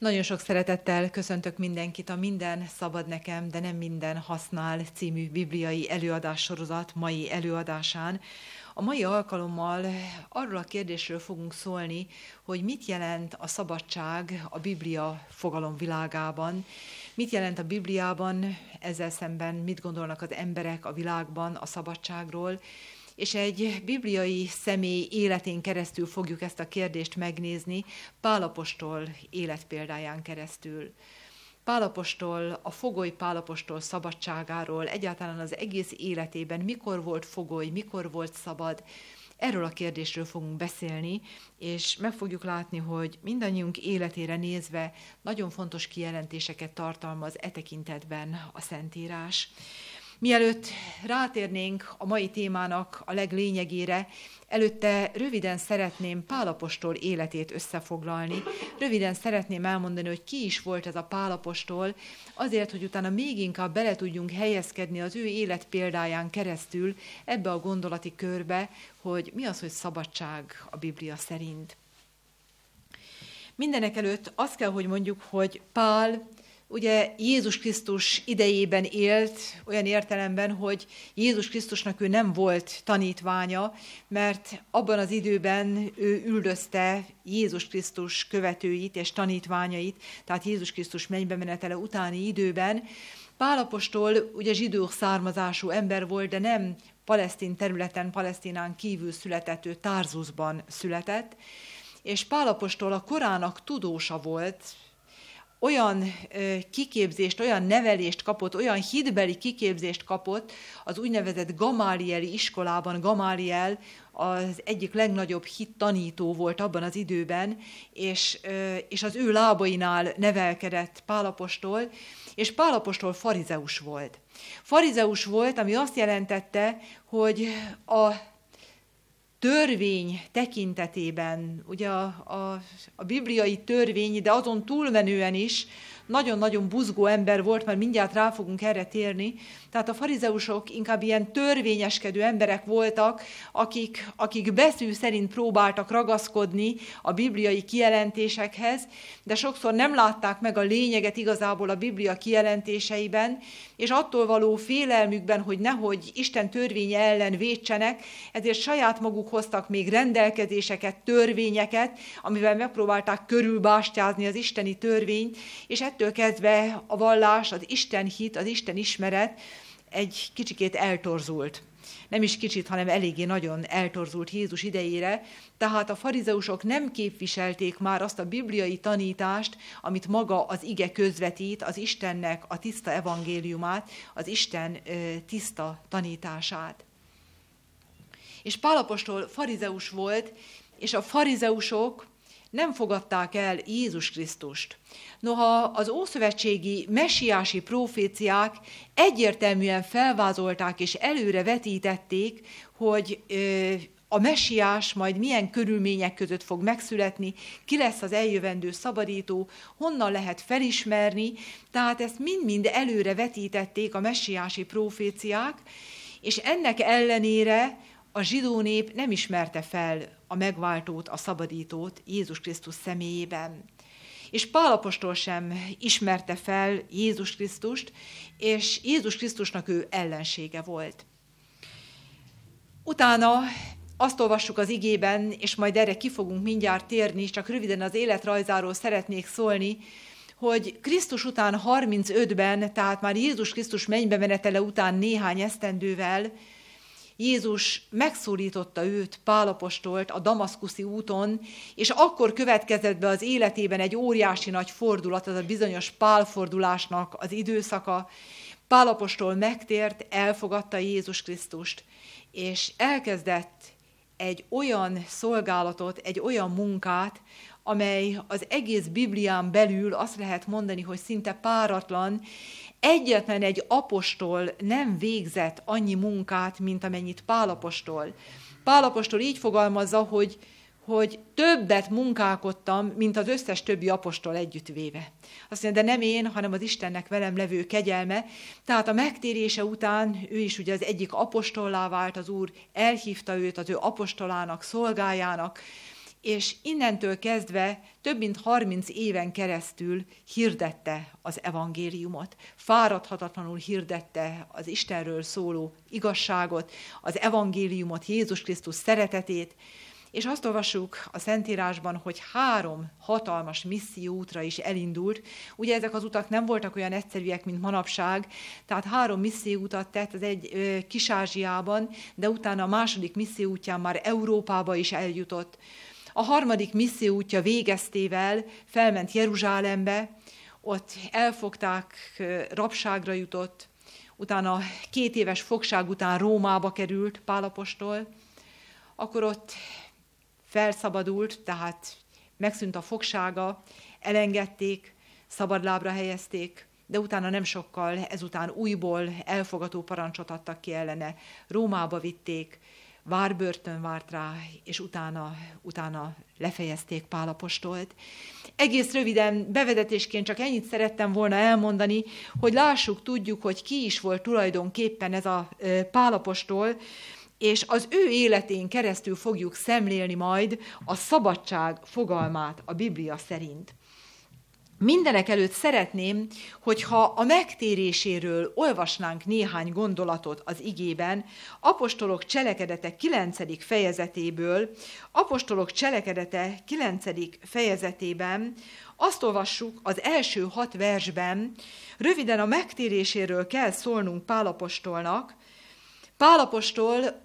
Nagyon sok szeretettel köszöntök mindenkit a Minden szabad nekem, de nem minden használ című bibliai előadássorozat mai előadásán. A mai alkalommal arról a kérdésről fogunk szólni, hogy mit jelent a szabadság a Biblia fogalomvilágában, mit jelent a Bibliában, ezzel szemben mit gondolnak az emberek a világban a szabadságról, és egy bibliai személy életén keresztül fogjuk ezt a kérdést megnézni, Pál apostol életpéldáján keresztül. Pál apostol, a fogoly Pál apostol szabadságáról, egyáltalán az egész életében mikor volt fogoly, mikor volt szabad, erről a kérdésről fogunk beszélni, és meg fogjuk látni, hogy mindannyiunk életére nézve nagyon fontos kijelentéseket tartalmaz e tekintetben a Szentírás. Mielőtt rátérnénk a mai témának a leglényegére, előtte röviden szeretném Pál apostol életét összefoglalni. Röviden szeretném elmondani, hogy ki is volt ez a Pál apostol, azért, hogy utána még inkább bele tudjunk helyezkedni az ő életpéldáján keresztül ebbe a gondolati körbe, hogy mi az, hogy szabadság a Biblia szerint. Mindenekelőtt azt kell, hogy mondjuk, hogy Pál ugye Jézus Krisztus idejében élt, olyan értelemben, hogy Jézus Krisztusnak ő nem volt tanítványa, mert abban az időben ő üldözte Jézus Krisztus követőit és tanítványait, tehát Jézus Krisztus mennybe menetele utáni időben. Pál apostol ugye zsidó származású ember volt, de nem palesztin területen, Palesztinán kívül született, ő Tarzusban született, és Pál apostol a korának tudósa volt, olyan kiképzést, olyan nevelést kapott, olyan hitbeli kiképzést kapott az úgynevezett gamálieli iskolában. Gamáliel az egyik legnagyobb hittanító volt abban az időben, és az ő lábainál nevelkedett Pál apostol, és Pál apostol farizeus volt. Farizeus volt, ami azt jelentette, hogy a törvény tekintetében, ugye a bibliai törvény, de azon túlmenően is nagyon-nagyon buzgó ember volt, mert mindjárt rá fogunk erre térni. Tehát a farizeusok inkább ilyen törvényeskedő emberek voltak, akik beszűd szerint próbáltak ragaszkodni a bibliai kijelentésekhez, de sokszor nem látták meg a lényeget igazából a Biblia kijelentéseiben, és attól való félelmükben, hogy nehogy Isten törvénye ellen vétsenek, ezért saját maguk hoztak még rendelkezéseket, törvényeket, amivel megpróbálták körülbástyázni az isteni törvényt, és ettől kezdve a vallás, az Isten hit, az Isten ismeret egy kicsikét eltorzult. Nem is kicsit, hanem eléggé nagyon eltorzult Jézus idejére, tehát a farizeusok nem képviselték már azt a bibliai tanítást, amit maga az ige közvetít, az Istennek a tiszta evangéliumát, az Isten tiszta tanítását. És Pál apostol farizeus volt, és a farizeusok nem fogadták el Jézus Krisztust. Noha az ószövetségi messiási proféciák egyértelműen felvázolták és előre vetítették, hogy a messiás majd milyen körülmények között fog megszületni, ki lesz az eljövendő szabadító, honnan lehet felismerni, tehát ezt mind-mind előre vetítették a messiási proféciák, és ennek ellenére a zsidó nép nem ismerte fel a megváltót, a szabadítót Jézus Krisztus személyében. És Pál apostol sem ismerte fel Jézus Krisztust, és Jézus Krisztusnak ő ellensége volt. Utána azt olvassuk az igében, és majd erre ki fogunk mindjárt térni, csak röviden az életrajzáról szeretnék szólni, hogy Krisztus után 35-ben, tehát már Jézus Krisztus mennybe menetele után néhány esztendővel, Jézus megszólította őt, Pál apostolt a damaszkuszi úton, és akkor következett be az életében egy óriási nagy fordulat, az a bizonyos pálfordulásnak az időszaka. Pál apostol megtért, elfogadta Jézus Krisztust, és elkezdett egy olyan szolgálatot, egy olyan munkát, amely az egész Biblián belül azt lehet mondani, hogy szinte páratlan. Egyetlen egy apostol nem végzett annyi munkát, mint amennyit Pál apostol. Pál apostol így fogalmazza, hogy többet munkálkodtam, mint az összes többi apostol együttvéve. Azt mondja, de nem én, hanem az Istennek velem levő kegyelme. Tehát a megtérése után ő is ugye az egyik apostollá vált, az Úr elhívta őt az ő apostolának, szolgájának, és innentől kezdve több mint 30 éven keresztül hirdette az evangéliumot. Fáradhatatlanul hirdette az Istenről szóló igazságot, az evangéliumot, Jézus Krisztus szeretetét, és azt olvassuk a Szentírásban, hogy 3 hatalmas misszióútra is elindult. Ugye ezek az utak nem voltak olyan egyszerűek, mint manapság, tehát 3 misszióutat tett, az egy Kis-Ázsiában, de utána a második misszióútján már Európába is eljutott. A 3. misszióútja végeztével felment Jeruzsálembe, ott elfogták, rabságra jutott, utána 2 éves fogság után Rómába került Pál apostol, akkor ott felszabadult, tehát megszűnt a fogsága, elengedték, szabadlábra helyezték, de utána nem sokkal ezután újból elfogató parancsot adtak ki ellene. Rómába vitték, várbörtön várt rá, és utána lefejezték Pál apostolt. Egész röviden bevezetésként csak ennyit szerettem volna elmondani, hogy lássuk, tudjuk, hogy ki is volt tulajdonképpen ez a Pál apostol, és az ő életén keresztül fogjuk szemlélni majd a szabadság fogalmát a Biblia szerint. Mindenek előtt szeretném, hogyha a megtéréséről olvasnánk néhány gondolatot az igében, Apostolok cselekedete 9. fejezetéből. Apostolok cselekedete 9. fejezetében azt olvassuk az első 6 versben, röviden a megtéréséről kell szólnunk Pál apostolnak. Pál apostol,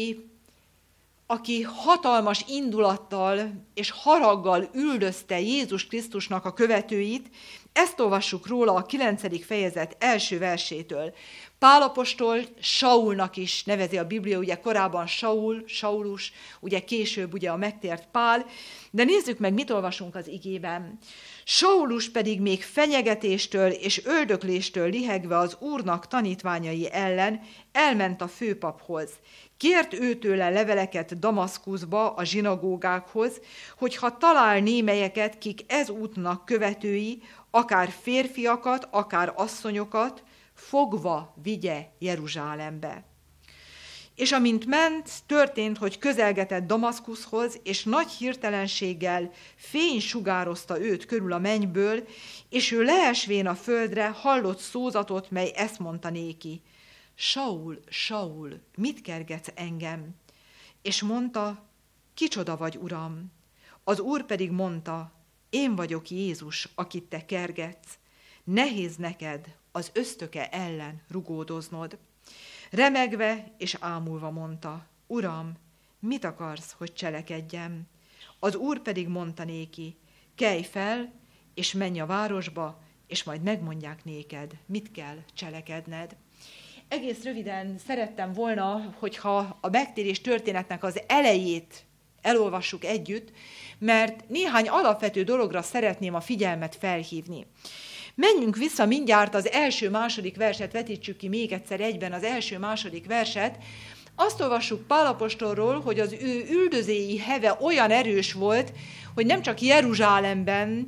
aki hatalmas indulattal és haraggal üldözte Jézus Krisztusnak a követőit, ezt olvassuk róla a 9. fejezet első versétől. Pál apostol Saulnak is nevezi a Biblia, ugye korábban Saulus, ugye később ugye a megtért Pál, de nézzük meg, mit olvasunk az igében. Saulus pedig még fenyegetéstől és öldökléstől lihegve az Úrnak tanítványai ellen elment a főpaphoz. Kért őtőle leveleket Damaszkuszba a zsinagógákhoz, hogyha talál némelyeket, kik ez útnak követői, akár férfiakat, akár asszonyokat, fogva vigye Jeruzsálembe. És amint ment, történt, hogy közelgetett Damaszkuszhoz, és nagy hirtelenséggel fény sugározta őt körül a mennyből, és ő leesvén a földre hallott szózatot, mely ezt mondta néki: Saul, Saul, mit kergetsz engem? És mondta: kicsoda vagy, Uram? Az Úr pedig mondta: én vagyok Jézus, akit te kergetsz. Nehéz neked az ösztöke ellen rugódoznod. Remegve és ámulva mondta: Uram, mit akarsz, hogy cselekedjem? Az Úr pedig mondta néki: kelj fel, és menj a városba, és majd megmondják néked, mit kell cselekedned. Egész röviden szerettem volna, hogyha a megtérés történetnek az elejét elolvassuk együtt, mert néhány alapvető dologra szeretném a figyelmet felhívni. Menjünk vissza mindjárt az első-második verset, vetítsük ki még egyszer egyben az első-második verset. Azt olvassuk Pál apostolról, hogy az ő üldözéi heve olyan erős volt, hogy nem csak Jeruzsálemben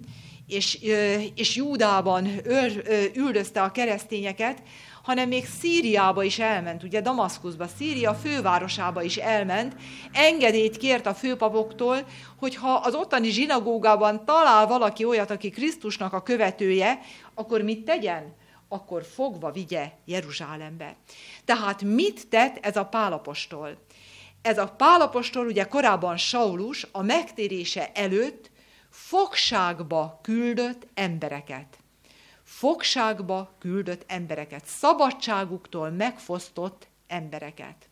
és Júdában üldözte a keresztényeket, hanem még Szíriába is elment, ugye Damaszkuszba, Szíria fővárosába is elment, engedélyt kért a főpapoktól, hogyha az ottani zsinagógában talál valaki olyat, aki Krisztusnak a követője, akkor mit tegyen? Akkor fogva vigye Jeruzsálembe. Tehát mit tett ez a Pál apostol? Ez a Pál apostol, ugye korábban Saulus, a megtérése előtt fogságba küldött embereket. Fogságba küldött embereket, szabadságuktól megfosztott embereket.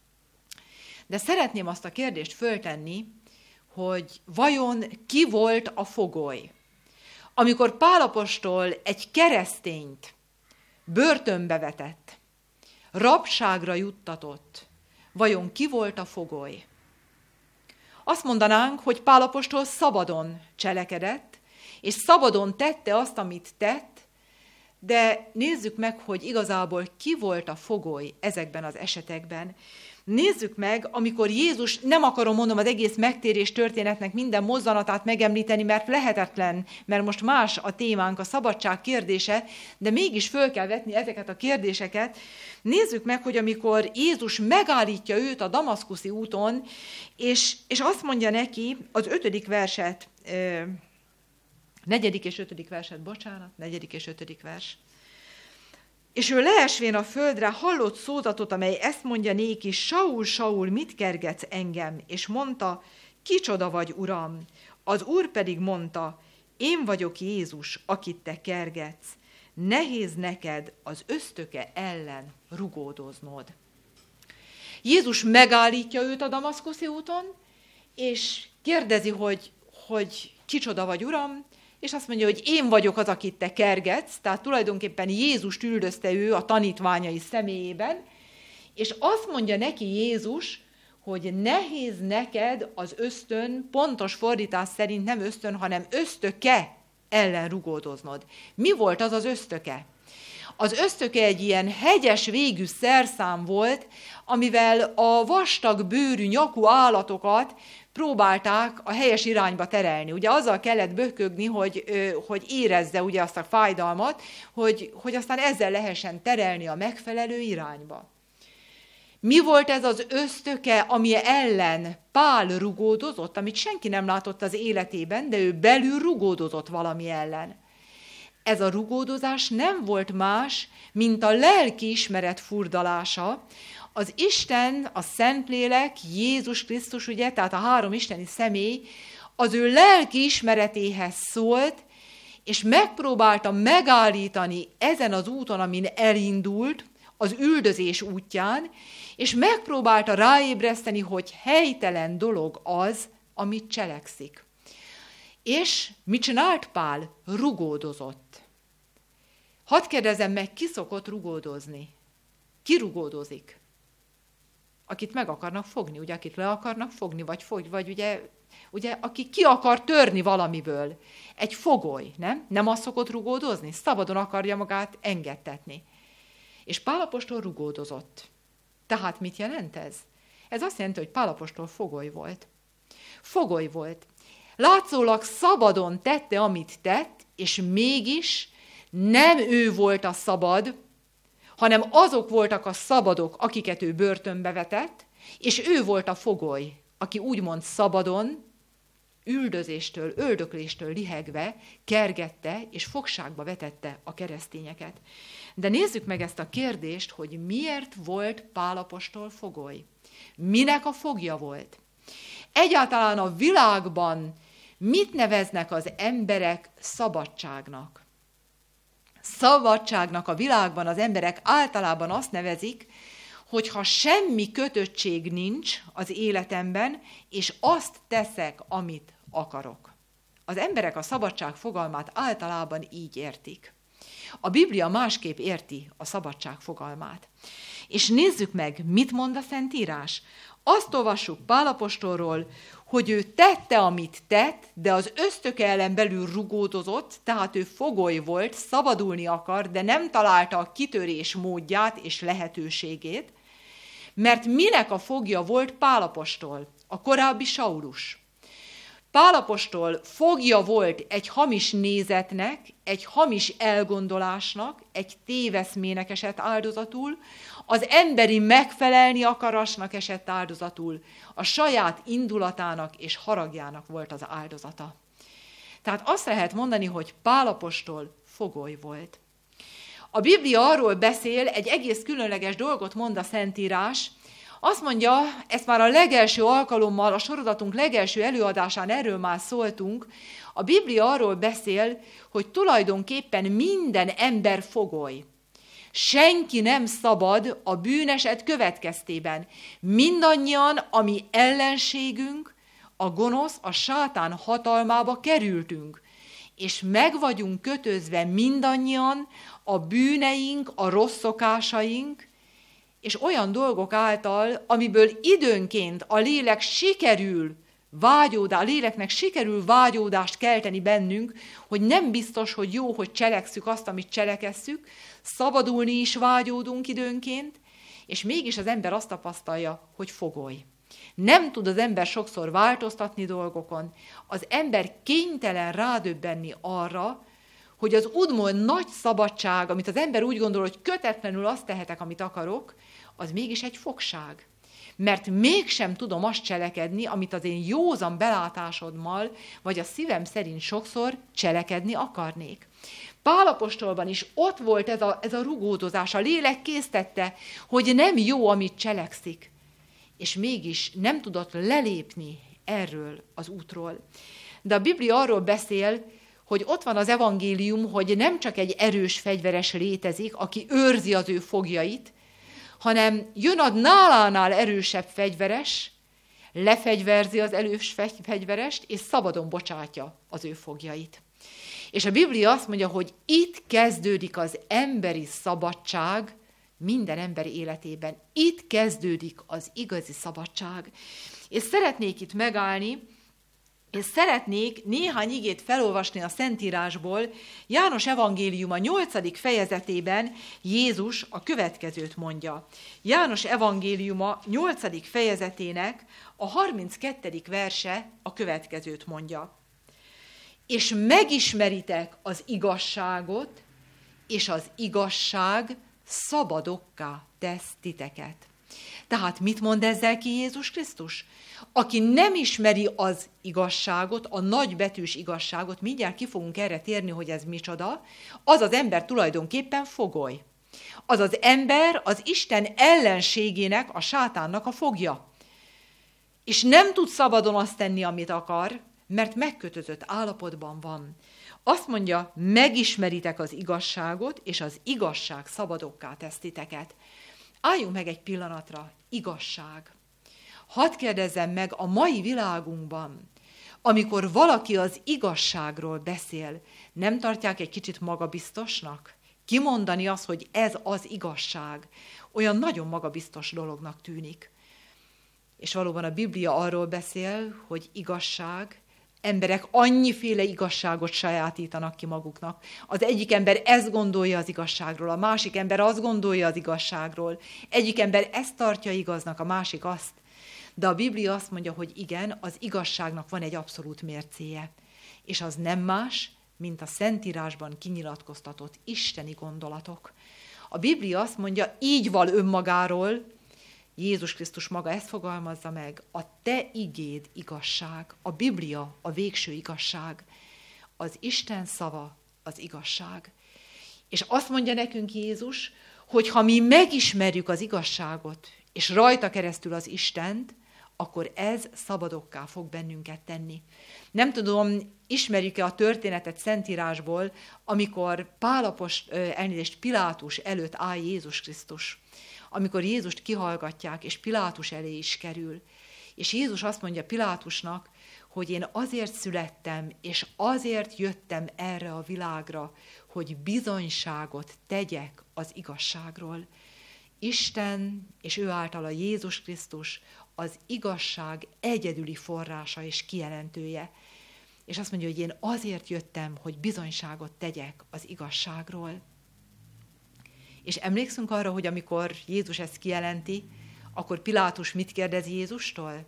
De szeretném azt a kérdést föltenni, hogy vajon ki volt a fogoly? Amikor Pál apostol egy keresztényt börtönbe vetett, rabságra juttatott, vajon ki volt a fogoly? Azt mondanánk, hogy Pál apostol szabadon cselekedett, és szabadon tette azt, amit tett, de nézzük meg, hogy igazából ki volt a fogoly ezekben az esetekben. Nézzük meg, amikor Jézus, nem akarom mondom az egész megtérés történetnek minden mozzanatát megemlíteni, mert lehetetlen, mert most más a témánk, a szabadság kérdése, de mégis föl kell vetni ezeket a kérdéseket. Nézzük meg, hogy amikor Jézus megállítja őt a damaszkuszi úton, és azt mondja neki, az 5. verset, 4. és 5. verset, 4. és 5. vers. És ő leesvén a földre hallott szózatot, amely ezt mondja néki, Saul, Saul, mit kergetsz engem? És mondta, kicsoda vagy, Uram? Az Úr pedig mondta, én vagyok Jézus, akit te kergetsz. Nehéz neked az ösztöke ellen rugódoznod. Jézus megállítja őt a damaszkuszi úton, és kérdezi, hogy kicsoda vagy, Uram? És azt mondja, hogy én vagyok az, akit te kergetsz, tehát tulajdonképpen Jézust üldözte ő a tanítványai személyében, és azt mondja neki Jézus, hogy nehéz neked az ösztön, pontos fordítás szerint nem ösztön, hanem ösztöke ellen rugódoznod. Mi volt az az ösztöke? Az ösztöke egy ilyen hegyes végű szerszám volt, amivel a vastag bőrű, nyakú állatokat próbálták a helyes irányba terelni. Ugye azzal kellett bökögni, hogy érezze ugye azt a fájdalmat, hogy aztán ezzel lehessen terelni a megfelelő irányba. Mi volt ez az ösztöke, ami ellen Pál rugódozott, amit senki nem látott az életében, de ő belül rugódozott valami ellen? Ez a rugódozás nem volt más, mint a lelkiismeret furdalása. Az Isten, a Szentlélek, Jézus Krisztus, ugye, tehát a 3 isteni személy, az ő lelki ismeretéhez szólt, és megpróbálta megállítani ezen az úton, amin elindult, az üldözés útján, és megpróbálta ráébreszteni, hogy helytelen dolog az, amit cselekszik. És mit csinált Pál? Rugódozott. Hadd kérdezem meg, ki szokott rugódozni? Ki rugódozik? Akit meg akarnak fogni, ugye, akit le akarnak fogni, vagy ugye, aki ki akar törni valamiből. Egy fogoly, nem? Nem azt szokott rugódozni? Szabadon akarja magát engedtetni. És Pál apostol rugódozott. Tehát mit jelent ez? Ez azt jelenti, hogy Pál apostol fogoly volt. Fogoly volt. Látszólag szabadon tette, amit tett, és mégis nem ő volt a szabad, hanem azok voltak a szabadok, akiket ő börtönbe vetett, és ő volt a fogoly, aki úgymond szabadon, üldözéstől, öldökléstől lihegve kergette és fogságba vetette a keresztényeket. De nézzük meg ezt a kérdést, hogy miért volt Pál apostol fogoly? Minek a fogja volt? Egyáltalán a világban mit neveznek az emberek szabadságnak? Szabadságnak a világban az emberek általában azt nevezik, hogyha semmi kötöttség nincs az életemben, és azt teszek, amit akarok. Az emberek a szabadság fogalmát általában így értik. A Biblia másképp érti a szabadság fogalmát. És nézzük meg, mit mond a Szentírás. Azt olvassuk Pál apostolról, hogy ő tette, amit tett, de az ösztöke ellen belül rugódozott, tehát ő fogoly volt, szabadulni akar, de nem találta a kitörés módját és lehetőségét, mert minek a fogja volt Pál apostol, a korábbi Saulus. Pál apostol fogja volt egy hamis nézetnek, egy hamis elgondolásnak, egy téveszmének esett áldozatul, az emberi megfelelni akarásnak esett áldozatul, a saját indulatának és haragjának volt az áldozata. Tehát azt lehet mondani, hogy Pál apostol fogoly volt. A Biblia arról beszél, egy egész különleges dolgot mond a Szentírás. Azt mondja, ezt már a legelső alkalommal, a sorozatunk legelső előadásán erről már szóltunk, a Biblia arról beszél, hogy tulajdonképpen minden ember fogoly. Senki nem szabad a bűneset következtében. Mindannyian, ami ellenségünk, a gonosz, a sátán hatalmába kerültünk, és meg vagyunk kötözve mindannyian a bűneink, a rossz szokásaink, és olyan dolgok által, amiből időnként a léleknek sikerül vágyódást kelteni bennünk, hogy nem biztos, hogy jó, hogy cselekszük azt, amit cselekesszük, szabadulni is vágyódunk időnként, és mégis az ember azt tapasztalja, hogy fogoly. Nem tud az ember sokszor változtatni dolgokon, az ember kénytelen rádöbbenni arra, hogy az úgymond nagy szabadság, amit az ember úgy gondol, hogy kötetlenül azt tehetek, amit akarok, az mégis egy fogság. Mert mégsem tudom azt cselekedni, amit az én józan belátásommal, vagy a szívem szerint sokszor cselekedni akarnék. Pál apostolban is ott volt ez a rugódozás, a lélek késztette, hogy nem jó, amit cselekszik, és mégis nem tudott lelépni erről az útról. De a Biblia arról beszél, hogy ott van az evangélium, hogy nem csak egy erős fegyveres létezik, aki őrzi az ő fogjait, hanem jön a nálánál erősebb fegyveres, lefegyverzi az erős fegyverest, és szabadon bocsátja az ő fogjait. És a Biblia azt mondja, hogy itt kezdődik az emberi szabadság minden ember életében. Itt kezdődik az igazi szabadság. És szeretnék itt megállni, és szeretnék néhány igét felolvasni a Szentírásból. János evangéliuma 8. fejezetében Jézus a következőt mondja. János evangéliuma 8. fejezetének a 32. verse a következőt mondja. És megismeritek az igazságot, és az igazság szabadokká tesz titeket. Tehát mit mond ezzel ki Jézus Krisztus? Aki nem ismeri az igazságot, a nagybetűs igazságot, mindjárt ki fogunk erre térni, hogy ez micsoda, az az ember tulajdonképpen fogoly. Az az ember az Isten ellenségének, a sátánnak a fogja. És nem tud szabadon azt tenni, amit akar, mert megkötözött állapotban van. Azt mondja, megismeritek az igazságot, és az igazság szabadokká tesz titeket. Álljunk meg egy pillanatra, igazság. Hadd kérdezzem meg, a mai világunkban, amikor valaki az igazságról beszél, nem tartják egy kicsit magabiztosnak? Kimondani azt, hogy ez az igazság, olyan nagyon magabiztos dolognak tűnik. És valóban a Biblia arról beszél, hogy igazság, emberek annyiféle igazságot sajátítanak ki maguknak. Az egyik ember ezt gondolja az igazságról, a másik ember azt gondolja az igazságról. Egyik ember ezt tartja igaznak, a másik azt. De a Biblia azt mondja, hogy igen, az igazságnak van egy abszolút mércéje. És az nem más, mint a Szentírásban kinyilatkoztatott isteni gondolatok. A Biblia azt mondja, így val önmagáról, Jézus Krisztus maga ezt fogalmazza meg, a te igéd igazság, a Biblia a végső igazság, az Isten szava az igazság. És azt mondja nekünk Jézus, hogy ha mi megismerjük az igazságot, és rajta keresztül az Istent, akkor ez szabadokká fog bennünket tenni. Nem tudom, ismerjük-e a történetet Szentírásból, amikor Pilátus előtt áll Jézus Krisztus. Amikor Jézust kihallgatják, és Pilátus elé is kerül. És Jézus azt mondja Pilátusnak, hogy én azért születtem, és azért jöttem erre a világra, hogy bizonyságot tegyek az igazságról. Isten, és ő általa Jézus Krisztus, az igazság egyedüli forrása és kijelentője. És azt mondja, hogy én azért jöttem, hogy bizonyságot tegyek az igazságról. És emlékszünk arra, hogy amikor Jézus ezt kijelenti, akkor Pilátus mit kérdez Jézustól?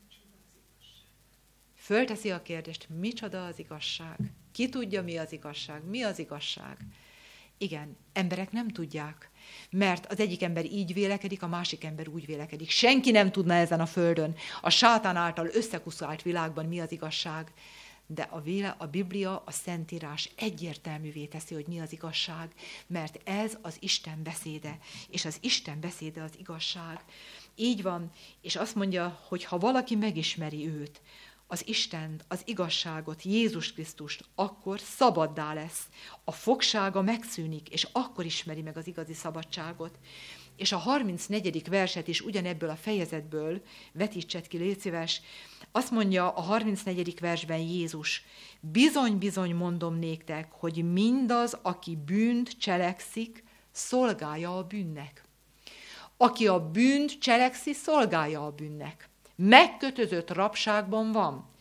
Fölteszi a kérdést, micsoda az igazság? Ki tudja, mi az igazság? Mi az igazság? Igen, emberek nem tudják, mert az egyik ember így vélekedik, a másik ember úgy vélekedik. Senki nem tudna ezen a földön, a sátán által összekuszolált világban mi az igazság. De a Biblia, a Szentírás egyértelművé teszi, hogy mi az igazság, mert ez az Isten beszéde, és az Isten beszéde az igazság. Így van, és azt mondja, hogy ha valaki megismeri őt, az Istent, az igazságot, Jézus Krisztust, akkor szabaddá lesz. A fogsága megszűnik, és akkor ismeri meg az igazi szabadságot. És a 34. verset is ugyanebből a fejezetből vetítsed ki, légy szíves. Azt mondja a 34. versben Jézus, bizony-bizony mondom néktek, hogy mindaz, aki bűnt cselekszik, szolgálja a bűnnek. Aki a bűnt cselekszi, szolgálja a bűnnek. Megkötözött rabságban van.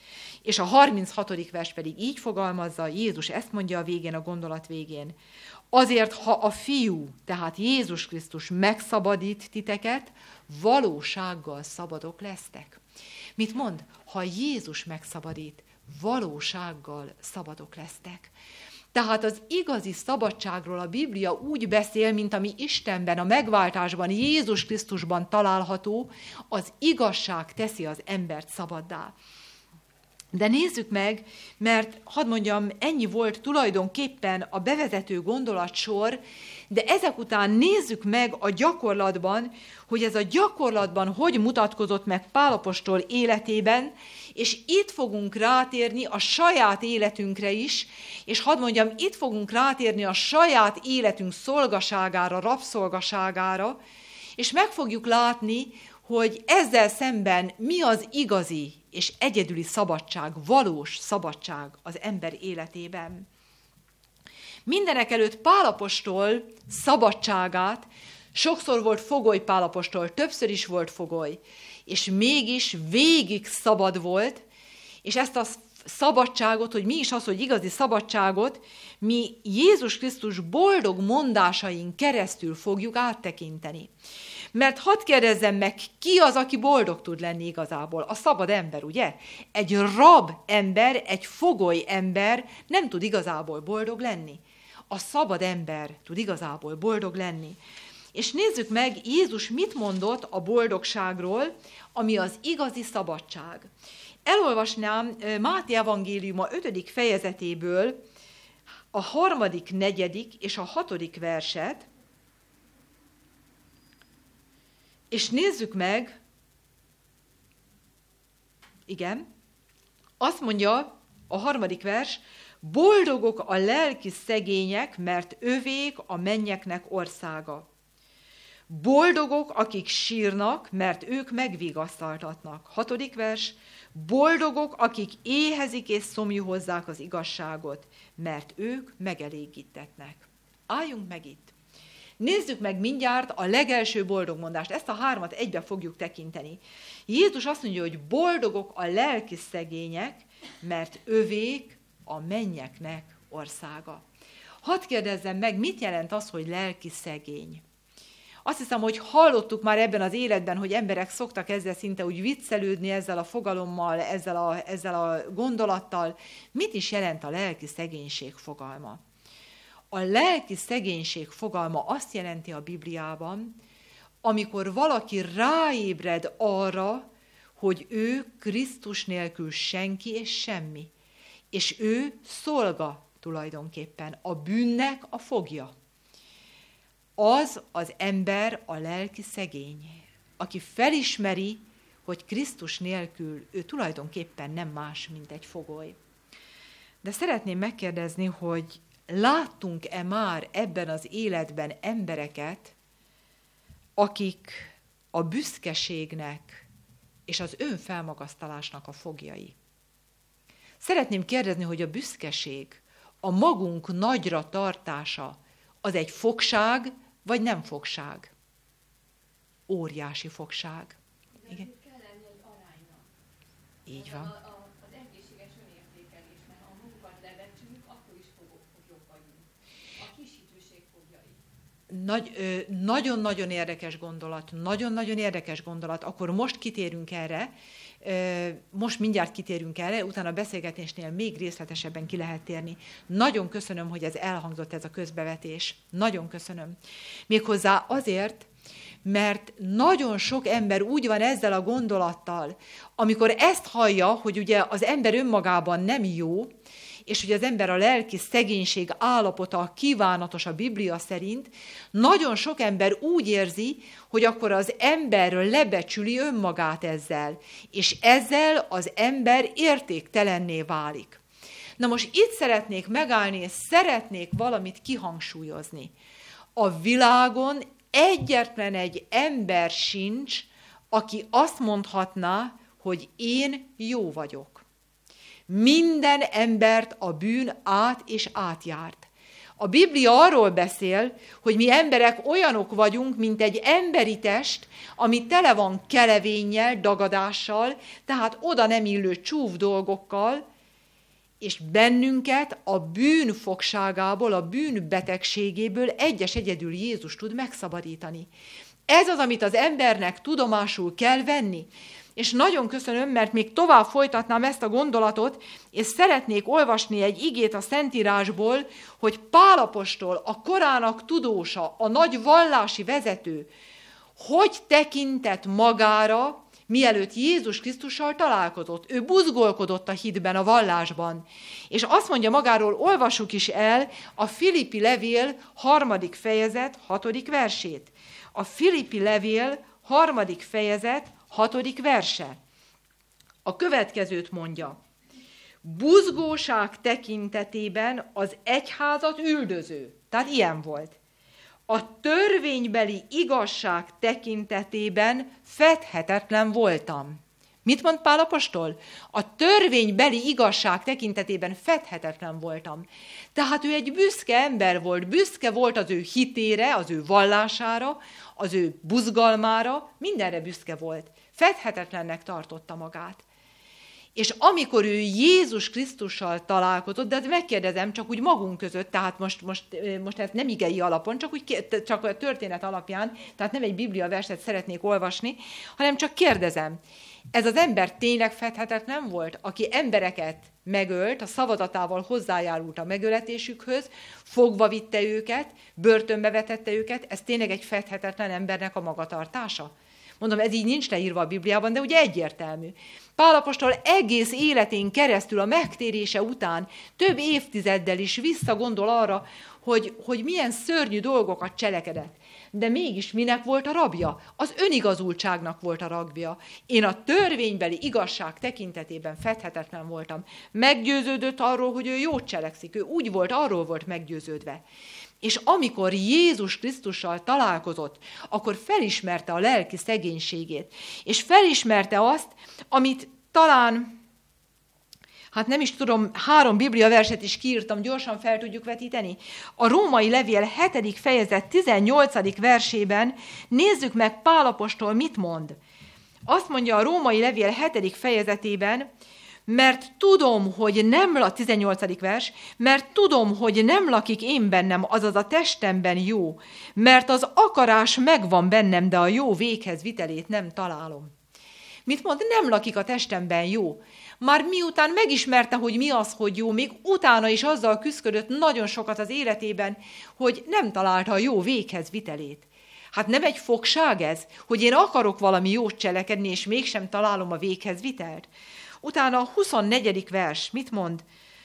És a 36. vers pedig így fogalmazza, Jézus ezt mondja a végén, a gondolat végén. Azért, ha a Fiú, tehát Jézus Krisztus megszabadít titeket, valósággal szabadok lesztek. Mit mond? Ha Jézus megszabadít, valósággal szabadok lesztek. Tehát az igazi szabadságról a Biblia úgy beszél, mint ami Istenben, a megváltásban, Jézus Krisztusban található, az igazság teszi az embert szabaddá. De nézzük meg, mert hadd mondjam, ennyi volt tulajdonképpen a bevezető gondolatsor, de ezek után nézzük meg a gyakorlatban, hogy ez a gyakorlatban hogy mutatkozott meg Pál apostol életében, és itt fogunk rátérni a saját életünkre is, és hadd mondjam, itt fogunk rátérni a saját életünk szolgaságára, rabszolgaságára, és meg fogjuk látni, hogy ezzel szemben mi az igazi és egyedüli szabadság, valós szabadság az ember életében. Mindenekelőtt Pál apostol szabadságát, sokszor volt fogoly Pál apostol, többször is volt fogoly, és mégis végig szabad volt, és ezt a szabadságot, hogy mi is az, hogy igazi szabadságot, mi Jézus Krisztus boldog mondásain keresztül fogjuk áttekinteni. Mert hadd kérdezzem meg, ki az, aki boldog tud lenni igazából? A szabad ember, ugye? Egy rab ember, egy fogoly ember nem tud igazából boldog lenni. A szabad ember tud igazából boldog lenni. És nézzük meg, Jézus mit mondott a boldogságról, ami az igazi szabadság. Elolvasnám Máté evangéliuma 5. fejezetéből a 3., 4. és a 6. verset, és nézzük meg, igen, azt mondja a 3. vers, boldogok a lelki szegények, mert övék a mennyeknek országa. Boldogok, akik sírnak, mert ők megvigasztaltatnak. 6. vers, boldogok, akik éhezik és szomjúhozzák az igazságot, mert ők megelégítetnek. Álljunk meg itt. Nézzük meg mindjárt a legelső boldogmondást. Ezt a 3 egybe fogjuk tekinteni. Jézus azt mondja, hogy boldogok a lelki szegények, mert övék a mennyeknek országa. Hadd kérdezzem meg, mit jelent az, hogy lelki szegény? Azt hiszem, hogy hallottuk már ebben az életben, hogy emberek szoktak ezzel szinte úgy viccelődni, ezzel a fogalommal, ezzel a gondolattal. Mit is jelent a lelki szegénység fogalma? A lelki szegénység fogalma azt jelenti a Bibliában, amikor valaki ráébred arra, hogy ő Krisztus nélkül senki és semmi, és ő szolga tulajdonképpen, a bűnnek a fogja. Az ember a lelki szegény, aki felismeri, hogy Krisztus nélkül ő tulajdonképpen nem más, mint egy fogoly. De szeretném megkérdezni, hogy láttunk-e már ebben az életben embereket, akik a büszkeségnek és az önfelmagasztalásnak a foglyai? Szeretném kérdezni, hogy a büszkeség, a magunk nagyra tartása, az egy fogság, vagy nem fogság? Óriási fogság. Igen. Kell lenni egy aránynak. Így van. Az egészséges önértékelés, mert ha magunkat lebecsüljük, akkor is foglyok vagyunk. A kishitűség fogjai. Nagyon-nagyon érdekes gondolat, nagyon-nagyon érdekes gondolat. Akkor most kitérünk erre, most mindjárt kitérünk erre, utána a beszélgetésnél még részletesebben ki lehet térni. Nagyon köszönöm, hogy ez elhangzott, ez a közbevetés. Nagyon köszönöm. Méghozzá azért, mert nagyon sok ember úgy van ezzel a gondolattal, amikor ezt hallja, hogy ugye az ember önmagában nem jó, és hogy az ember a lelki szegénység állapota kívánatos a Biblia szerint, nagyon sok ember úgy érzi, hogy akkor az emberről lebecsüli önmagát ezzel, és ezzel az ember értéktelenné válik. Na most itt szeretnék megállni, és szeretnék valamit kihangsúlyozni. A világon egyetlen egy ember sincs, aki azt mondhatná, hogy én jó vagyok. Minden embert a bűn át és átjárt. A Biblia arról beszél, hogy mi emberek olyanok vagyunk, mint egy emberi test, ami tele van kelevénnyel, dagadással, tehát oda nem illő csúf dolgokkal, és bennünket a bűn fogságából, a bűn betegségéből egyedül Jézus tud megszabadítani. Ez az, amit az embernek tudomásul kell venni. És nagyon köszönöm, mert még tovább folytatnám ezt a gondolatot, és szeretnék olvasni egy igét a Szentírásból, hogy Pál apostol, a korának tudósa, a nagy vallási vezető, hogy tekintett magára, mielőtt Jézus Krisztussal találkozott. Ő buzgolkodott a hitben, a vallásban. És azt mondja magáról, olvassuk is el a Filippi levél 3. fejezet 6. versét. A Filippi levél 3. fejezet 6. verse. A következőt mondja. Buzgóság tekintetében az egyházat üldöző. Tehát ilyen volt. A törvénybeli igazság tekintetében fedhetetlen voltam. Mit mond Pál apostol? A törvénybeli igazság tekintetében fedhetetlen voltam. Tehát ő egy büszke ember volt, büszke volt az ő hitére, az ő vallására, az ő buzgalmára, mindenre büszke volt. Fedhetetlennek tartotta magát. És amikor ő Jézus Krisztussal találkozott, de ezt megkérdezem csak úgy magunk között, tehát most ez nem igei alapon, csak a történet alapján, tehát nem egy Biblia verset szeretnék olvasni, hanem csak kérdezem, ez az ember tényleg fedhetetlen volt, aki embereket megölt, a szavazatával hozzájárult a megöletésükhöz, fogva vitte őket, börtönbe vetette őket, ez tényleg egy fedhetetlen embernek a magatartása? Mondom, ez így nincs leírva a Bibliában, de ugye egyértelmű. Pál apostol egész életén keresztül a megtérése után több évtizeddel is visszagondol arra, hogy milyen szörnyű dolgokat cselekedett. De mégis minek volt a rabja? Az önigazultságnak volt a rabja. Én a törvénybeli igazság tekintetében fedhetetlen voltam. Meggyőződött arról, hogy ő jót cselekszik. Ő úgy volt, arról volt meggyőződve. És amikor Jézus Krisztussal találkozott, akkor felismerte a lelki szegénységét. És felismerte azt, amit talán, hát nem is tudom, 3 Biblia verset is kiírtam, gyorsan fel tudjuk vetíteni. A Római levél 7. fejezet 18. versében nézzük meg Pál apostol mit mond. Azt mondja a Római levél 7. fejezetében, mert tudom, hogy nem, 18. vers, mert tudom, hogy nem lakik én bennem, azaz a testemben jó, mert az akarás megvan bennem, de a jó véghez vitelét nem találom. Mit mond? Nem lakik a testemben jó. Már miután megismerte, hogy mi az, hogy jó, még utána is azzal küszködött nagyon sokat az életében, hogy nem találta a jó véghez vitelét. Hát nem egy fogság ez, hogy én akarok valami jót cselekedni, és mégsem találom a véghez vitelt. Utána a 24. vers, mit mond?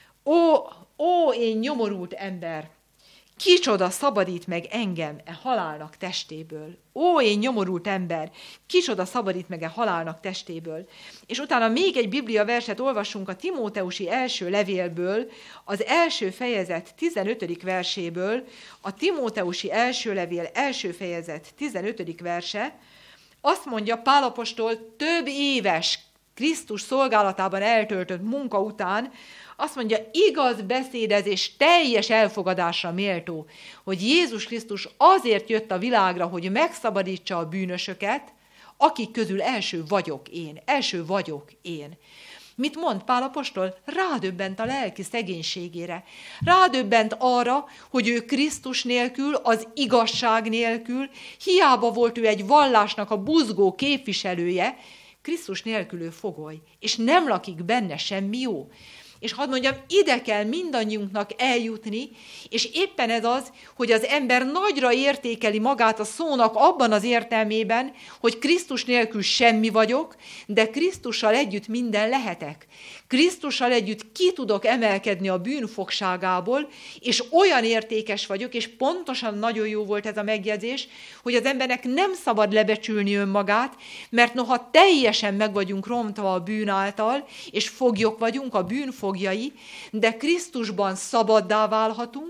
Ó, én nyomorult ember, kicsoda szabadít meg engem e halálnak testéből. Ó, én nyomorult ember, kicsoda szabadít meg e halálnak testéből. És utána még egy Biblia verset olvassunk a Timóteusi első levélből, az első fejezet 15. verséből, a Timóteusi első levél első fejezet 15. verse, azt mondja Pál apostol több éves Krisztus szolgálatában eltöltött munka után, azt mondja, igaz beszédezés teljes elfogadásra méltó, hogy Jézus Krisztus azért jött a világra, hogy megszabadítsa a bűnösöket, akik közül első vagyok én. Mit mond Pál apostol? Rádöbbent a lelki szegénységére. Rádöbbent arra, hogy ő Krisztus nélkül, az igazság nélkül, hiába volt ő egy vallásnak a buzgó képviselője, Krisztus nélkül ő fogoly, és nem lakik benne semmi jó. És hadd mondjam, ide kell mindannyiunknak eljutni, és éppen ez az, hogy az ember nagyra értékeli magát a szónak abban az értelmében, hogy Krisztus nélkül semmi vagyok, de Krisztussal együtt minden lehetek. Krisztussal együtt ki tudok emelkedni a bűn fogságából, és olyan értékes vagyok, és pontosan nagyon jó volt ez a megjegyzés, hogy az embernek nem szabad lebecsülni önmagát, mert noha teljesen meg vagyunk rontva a bűn által, és foglyok vagyunk, a bűn fogjai, de Krisztusban szabaddá válhatunk,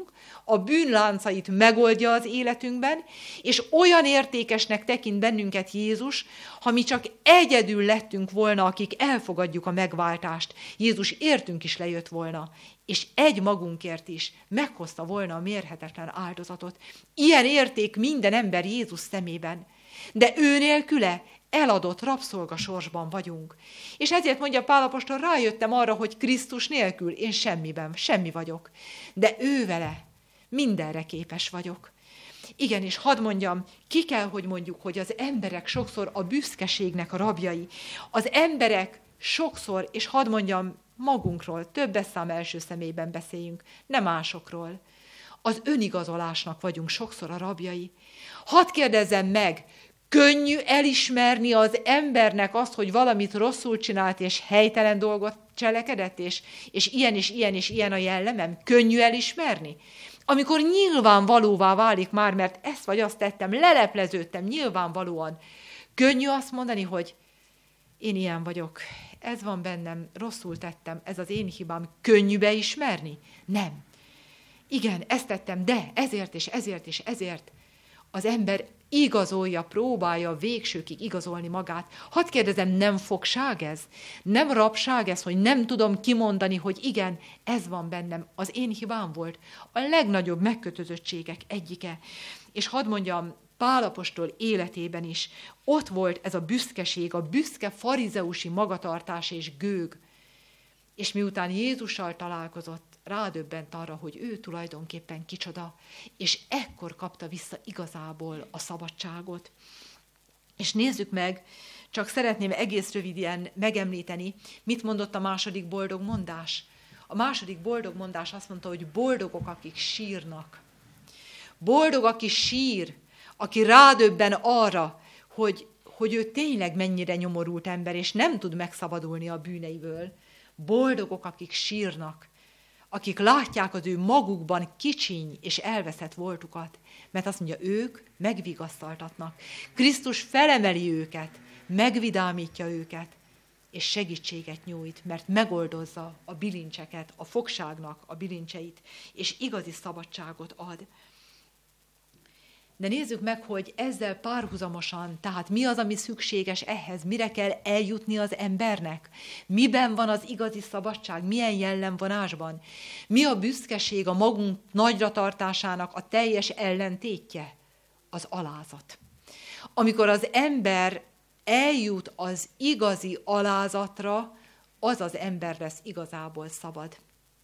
a bűnláncait megoldja az életünkben, és olyan értékesnek tekint bennünket Jézus, ha mi csak egyedül lettünk volna, akik elfogadjuk a megváltást. Jézus értünk is lejött volna, és egy magunkért is meghozta volna a mérhetetlen áldozatot. Ilyen érték minden ember Jézus szemében. De ő nélküle eladott rabszolgasorsban vagyunk. És ezért mondja Pál apostol, rájöttem arra, hogy Krisztus nélkül én semmi vagyok. De ő vele mindenre képes vagyok. Igen, és hadd mondjam, ki kell, hogy mondjuk, hogy az emberek sokszor a büszkeségnek a rabjai. Az emberek sokszor, és hadd mondjam, magunkról, többes szám első személyben beszéljünk, nem másokról. Az önigazolásnak vagyunk sokszor a rabjai. Hadd kérdezzem meg, könnyű elismerni az embernek azt, hogy valamit rosszul csinált, és helytelen dolgot cselekedett, és ilyen a jellemem? Könnyű elismerni? Amikor nyilvánvalóvá válik már, mert ezt vagy azt tettem, lelepleződtem nyilvánvalóan, könnyű azt mondani, hogy én ilyen vagyok, ez van bennem, rosszul tettem, ez az én hibám. Könnyű beismerni? Nem. Igen, ezt tettem, de ezért. Az ember igazolja, próbálja végsőkig igazolni magát. Hadd kérdezem, nem fogság ez? Nem rabság ez, hogy nem tudom kimondani, hogy igen, ez van bennem, az én hibám volt. A legnagyobb megkötözöttségek egyike. És hadd mondjam, Pál apostol életében is ott volt ez a büszkeség, a büszke farizeusi magatartás és gőg. És miután Jézussal találkozott, rádöbbent arra, hogy ő tulajdonképpen kicsoda, és ekkor kapta vissza igazából a szabadságot. És nézzük meg, csak szeretném egész röviden megemlíteni, mit mondott a második boldog mondás. A második boldog mondás azt mondta, hogy boldogok, akik sírnak. Boldog, aki sír, aki rádöbben arra, hogy ő tényleg mennyire nyomorult ember, és nem tud megszabadulni a bűneiből. Boldogok, akik sírnak, akik látják az ő magukban kicsiny és elveszett voltukat, mert azt mondja, ők megvigasztaltatnak. Krisztus felemeli őket, megvidámítja őket, és segítséget nyújt, mert megoldozza a bilincseket, a fogságnak a bilincseit, és igazi szabadságot ad. De nézzük meg, hogy ezzel párhuzamosan, tehát mi az, ami szükséges ehhez, mire kell eljutni az embernek, miben van az igazi szabadság, milyen jellemvonásban, mi a büszkeség a magunk nagyra tartásának a teljes ellentétje, az alázat. Amikor az ember eljut az igazi alázatra, az az ember lesz igazából szabad.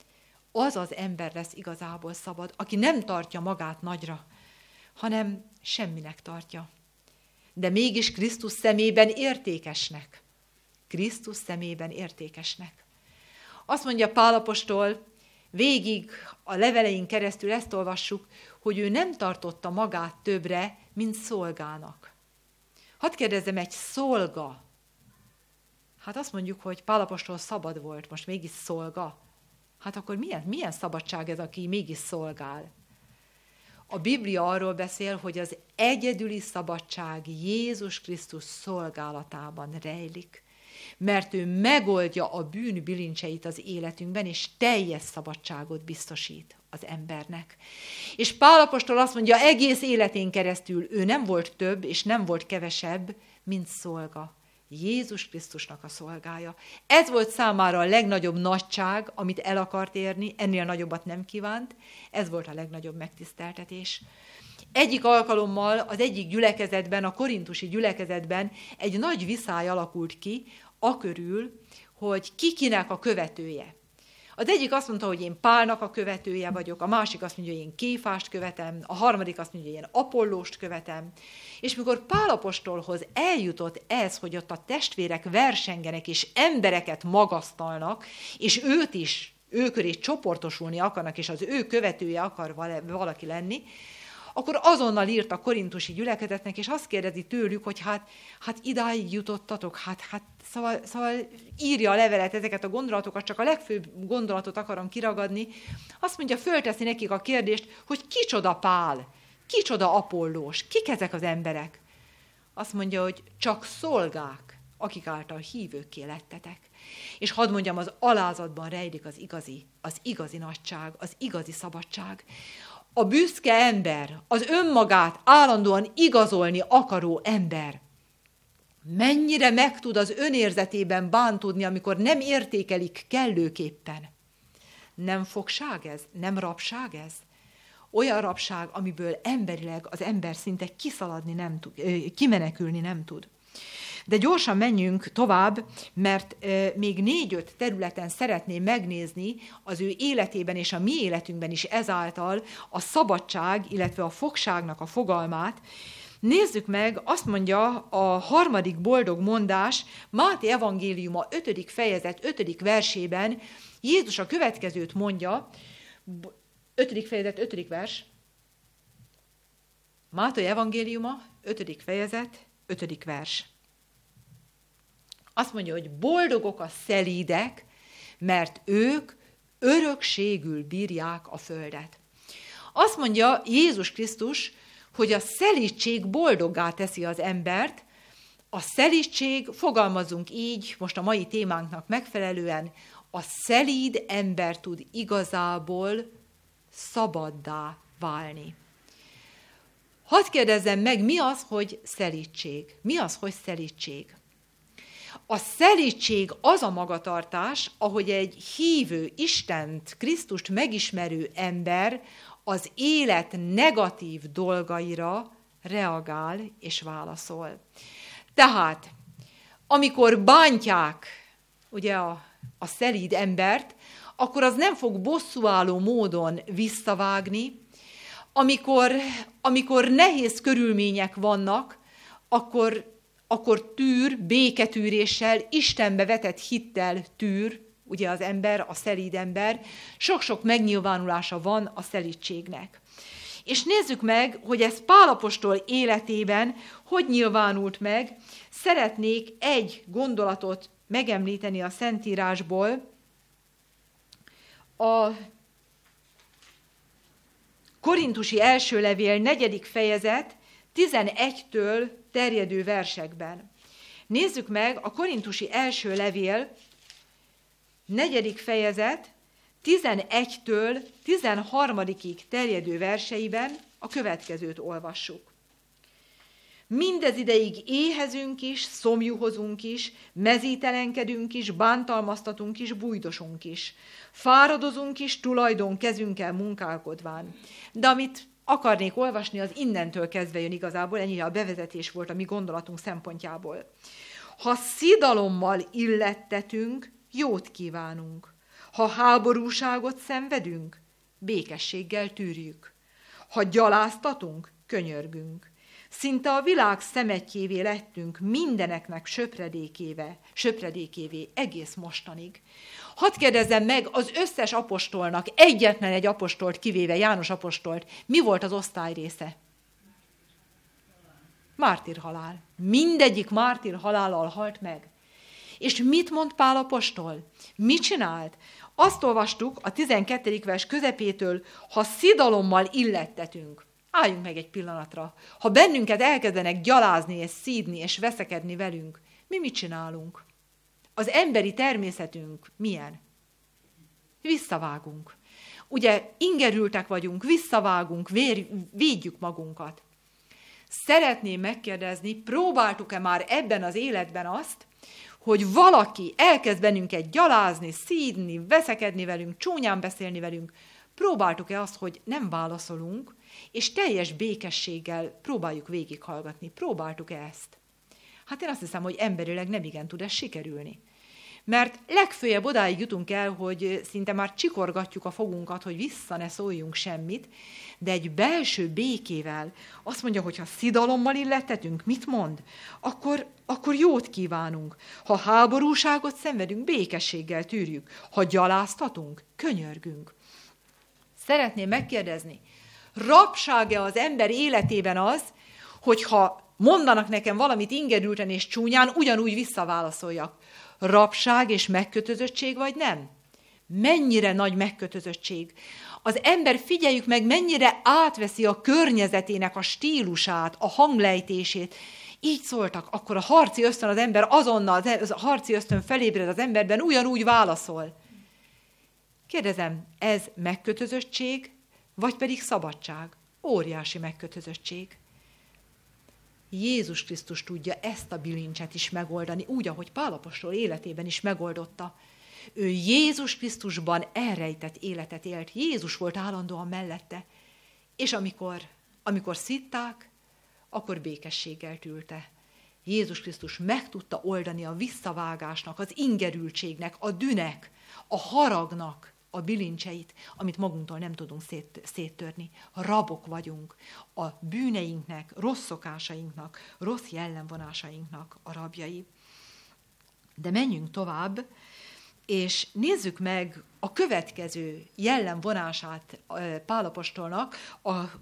Az az ember lesz igazából szabad, aki nem tartja magát nagyra, hanem semminek tartja. De mégis Krisztus szemében értékesnek. Krisztus szemében értékesnek. Azt mondja Pál apostol, végig a levelein keresztül ezt olvassuk, hogy ő nem tartotta magát többre, mint szolgának. Hadd kérdezzem, egy szolga. Hát azt mondjuk, hogy Pál apostol szabad volt, most mégis szolga. Hát akkor milyen szabadság ez, aki mégis szolgál? A Biblia arról beszél, hogy az egyedüli szabadság Jézus Krisztus szolgálatában rejlik, mert ő megoldja a bűn bilincseit az életünkben, és teljes szabadságot biztosít az embernek. És Pál apostol azt mondja, egész életén keresztül ő nem volt több, és nem volt kevesebb, mint szolga. Jézus Krisztusnak a szolgája. Ez volt számára a legnagyobb nagyság, amit el akart érni, ennél nagyobbat nem kívánt, ez volt a legnagyobb megtiszteltetés. Egyik alkalommal az egyik gyülekezetben, a korintusi gyülekezetben egy nagy viszály alakult ki, akörül, hogy kinek a követője. Az egyik azt mondta, hogy én Pálnak a követője vagyok, a másik azt mondja, hogy én Kéfást követem, a harmadik azt mondja, hogy én Apollóst követem. És mikor Pál apostolhoz eljutott ez, hogy ott a testvérek versengenek, és embereket magasztalnak, és ő köré csoportosulni akarnak, és az ő követője akar valaki lenni, akkor azonnal írt a korintusi gyülekezetnek, és azt kérdezi tőlük, hogy hát idáig jutottatok, szóval írja a levelet, ezeket a gondolatokat, csak a legfőbb gondolatot akarom kiragadni. Azt mondja, fölteszi nekik a kérdést, hogy kicsoda Pál, kicsoda Apollós, kik ezek az emberek? Azt mondja, hogy csak szolgák, akik által hívőkké lettetek. És hadd mondjam, az alázatban rejlik az igazi nagyság, az igazi szabadság. a büszke ember, az önmagát állandóan igazolni akaró ember mennyire meg tud az önérzetében bántódni, amikor nem értékelik kellőképpen. Nem fogság ez? Nem rabság ez? Olyan rabság, amiből emberileg az ember szinte kiszaladni nem tud, kimenekülni nem tud. De gyorsan menjünk tovább, mert még 4-5 területen szeretném megnézni az ő életében és a mi életünkben is ezáltal a szabadság, illetve a fogságnak a fogalmát. Nézzük meg, azt mondja a 3. boldog mondás, Máté evangéliuma 5. fejezet 5. versében, Jézus a következőt mondja, 5. fejezet 5. vers, Máté evangéliuma 5. fejezet 5. vers. Azt mondja, hogy boldogok a szelídek, mert ők örökségül bírják a földet. Azt mondja Jézus Krisztus, hogy a szelídség boldoggá teszi az embert. A szelídség, fogalmazunk így, most a mai témánknak megfelelően, a szelíd ember tud igazából szabaddá válni. Hadd kérdezzem meg, mi az, hogy szelídség? Mi az, hogy szelídség? A szelídség az a magatartás, ahogy egy hívő, Istent, Krisztust megismerő ember az élet negatív dolgaira reagál és válaszol. Tehát, amikor bántják ugye a szelíd embert, akkor az nem fog bosszúálló módon visszavágni. Amikor nehéz körülmények vannak, akkor tűr, béketűréssel, Istenbe vetett hittel tűr, ugye az ember, a szelíd ember, sok-sok megnyilvánulása van a szelídségnek. És nézzük meg, hogy ez Pál apostol életében hogy nyilvánult meg. Szeretnék egy gondolatot megemlíteni a Szentírásból. A Korintusi első levél 4. fejezet 11-től terjedő versekben. Nézzük meg a Korintusi első levél 4. fejezet 11-től 13-ig terjedő verseiben a következőt olvassuk. Mindez ideig éhezünk is, szomjuhozunk is, mezítelenkedünk is, bántalmaztatunk is, bújdosunk is. Fáradozunk is, tulajdon kezünkkel munkálkodván. De amit akarnék olvasni, az innentől kezdve jön igazából, ennyi a bevezetés volt a mi gondolatunk szempontjából. Ha szidalommal illettetünk, jót kívánunk. Ha háborúságot szenvedünk, békességgel tűrjük. Ha gyaláztatunk, könyörgünk. Szinte a világ szemetjévé lettünk, mindeneknek söpredékévé egész mostanig. Hadd kérdezzem meg az összes apostolnak, egyetlen egy apostolt kivéve, János apostolt, mi volt az osztályrésze? Mártírhalál. Mindegyik mártírhalállal halt meg. És mit mond Pál apostol? Mit csinált? Azt olvastuk a 12. vers közepétől, ha szidalommal illettetünk. Álljunk meg egy pillanatra. Ha bennünket elkezdenek gyalázni és szídni és veszekedni velünk, mi mit csinálunk? Az emberi természetünk milyen? Visszavágunk. Ugye ingerültek vagyunk, visszavágunk, védjük magunkat. Szeretném megkérdezni, próbáltuk-e már ebben az életben azt, hogy valaki elkezd bennünket gyalázni, szídni, veszekedni velünk, csúnyán beszélni velünk, próbáltuk-e azt, hogy nem válaszolunk, és teljes békességgel próbáljuk végighallgatni. Próbáltuk-e ezt? Hát én azt hiszem, hogy emberileg nem igen tud ez sikerülni. Mert legfőjebb odáig jutunk el, hogy szinte már csikorgatjuk a fogunkat, hogy vissza ne szóljunk semmit, de egy belső békével azt mondja, hogy ha szidalommal illettetünk, mit mond? Akkor jót kívánunk. Ha háborúságot szenvedünk, békességgel tűrjük. Ha gyaláztatunk, könyörgünk. Szeretném megkérdezni, rabság-e az ember életében az, hogyha mondanak nekem valamit ingerülten és csúnyán, ugyanúgy visszaválaszoljak? Rabság és megkötözöttség, vagy nem? Mennyire nagy megkötözöttség. Az ember, figyeljük meg, mennyire átveszi a környezetének a stílusát, a hanglejtését. Így szóltak, akkor a harci ösztön az ember azonnal, a harci ösztön felébred az emberben, ugyanúgy válaszol. Kérdezem, ez megkötözöttség, vagy pedig szabadság, óriási megkötözöttség. Jézus Krisztus tudja ezt a bilincset is megoldani, úgy, ahogy Pál apostol életében is megoldotta. Ő Jézus Krisztusban elrejtett életet élt. Jézus volt állandóan mellette. És amikor szitták, akkor békességgel tülte. Jézus Krisztus meg tudta oldani a visszavágásnak, az ingerültségnek, a dűnek, a haragnak a bilincseit, amit magunktól nem tudunk széttörni. Rabok vagyunk a bűneinknek, rossz szokásainknak, rossz jellemvonásainknak a rabjai. De menjünk tovább, és nézzük meg a következő jellemvonását Pál apostolnak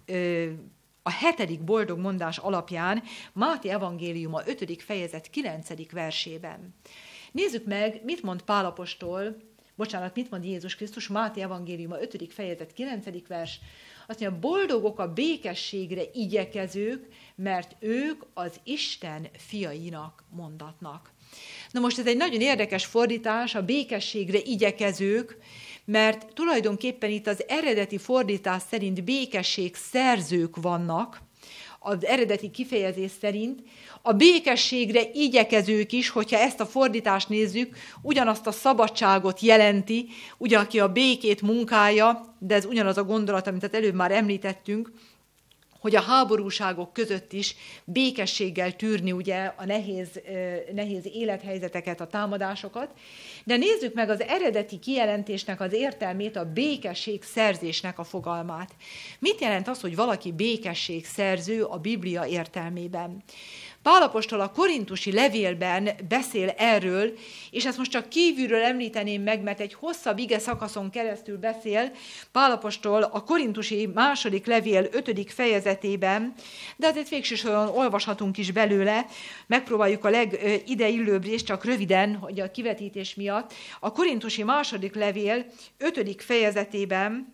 a 7. boldog mondás alapján Máté evangéliuma 5. fejezet 9. versében. Nézzük meg, mit mond Pál apostol, mit mond Jézus Krisztus, Máté evangéliuma 5. fejezet 9. vers. Azt mondja, boldogok a békességre igyekezők, mert ők az Isten fiainak mondatnak. Na most ez egy nagyon érdekes fordítás, a békességre igyekezők, mert tulajdonképpen itt az eredeti fordítás szerint békesség szerzők vannak, az eredeti kifejezés szerint, a békességre igyekezők is, hogyha ezt a fordítást nézzük, ugyanazt a szabadságot jelenti, ugye aki a békét munkálja, de ez ugyanaz a gondolat, amit előbb már említettünk, hogy a háborúságok között is békességgel tűrni ugye a nehéz élethelyzeteket, a támadásokat. De nézzük meg az eredeti kijelentésnek az értelmét, a békesség szerzésnek a fogalmát. Mit jelent az, hogy valaki békesség szerző a Biblia értelmében? Pál apostol a korintusi levélben beszél erről, és ezt most csak kívülről említeném meg, mert egy hosszabb ige szakaszon keresztül beszél Pál apostol a korintusi 2. levél 5. fejezetében, de azért végső soron olvashatunk is belőle, megpróbáljuk a legidejillőbb részt csak röviden, hogy a kivetítés miatt. A korintusi 2. levél 5. fejezetében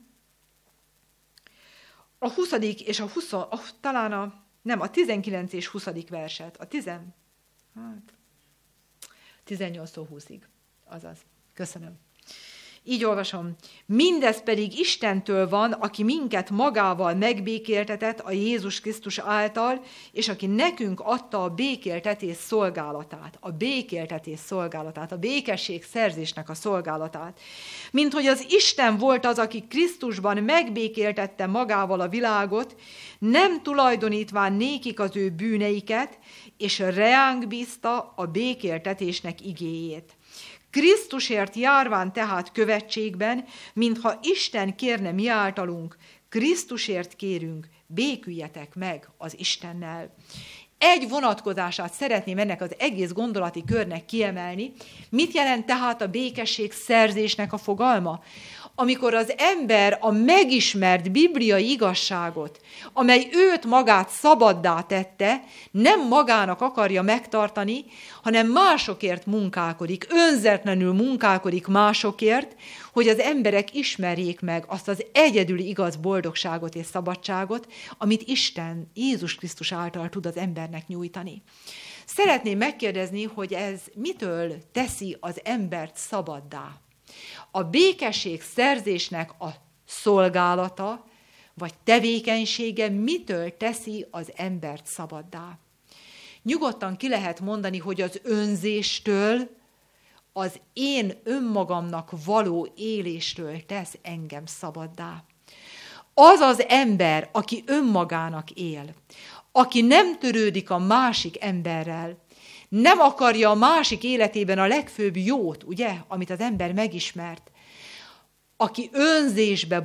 a 20. és a 20, talán a 19 és 20. verset, 18-tól 20-ig, azaz. Köszönöm. Így olvasom. Mindez pedig Istentől van, aki minket magával megbékéltetett a Jézus Krisztus által, és aki nekünk adta a békéltetés szolgálatát, a békesség szerzésnek a szolgálatát. Mint hogy az Isten volt az, aki Krisztusban megbékéltette magával a világot, nem tulajdonítván nékik az ő bűneiket, és reánk bízta a békéltetésnek igéjét. Krisztusért járván tehát követségben, mintha Isten kérne mi általunk, Krisztusért kérünk, béküljetek meg az Istennel. Egy vonatkozását szeretném ennek az egész gondolati körnek kiemelni. Mit jelent tehát a békesség szerzésnek a fogalma? Amikor az ember a megismert bibliai igazságot, amely őt magát szabaddá tette, nem magának akarja megtartani, hanem másokért munkálkodik, önzetlenül munkálkodik másokért, hogy az emberek ismerjék meg azt az egyedüli igaz boldogságot és szabadságot, amit Isten Jézus Krisztus által tud az embernek nyújtani. Szeretném megkérdezni, hogy ez mitől teszi az embert szabaddá? A békesség szerzésnek a szolgálata, vagy tevékenysége mitől teszi az embert szabaddá? Nyugodtan ki lehet mondani, hogy az önzéstől, az én önmagamnak való éléstől tesz engem szabaddá. Az az ember, aki önmagának él, aki nem törődik a másik emberrel, nem akarja a másik életében a legfőbb jót, ugye, amit az ember megismert, aki önzésbe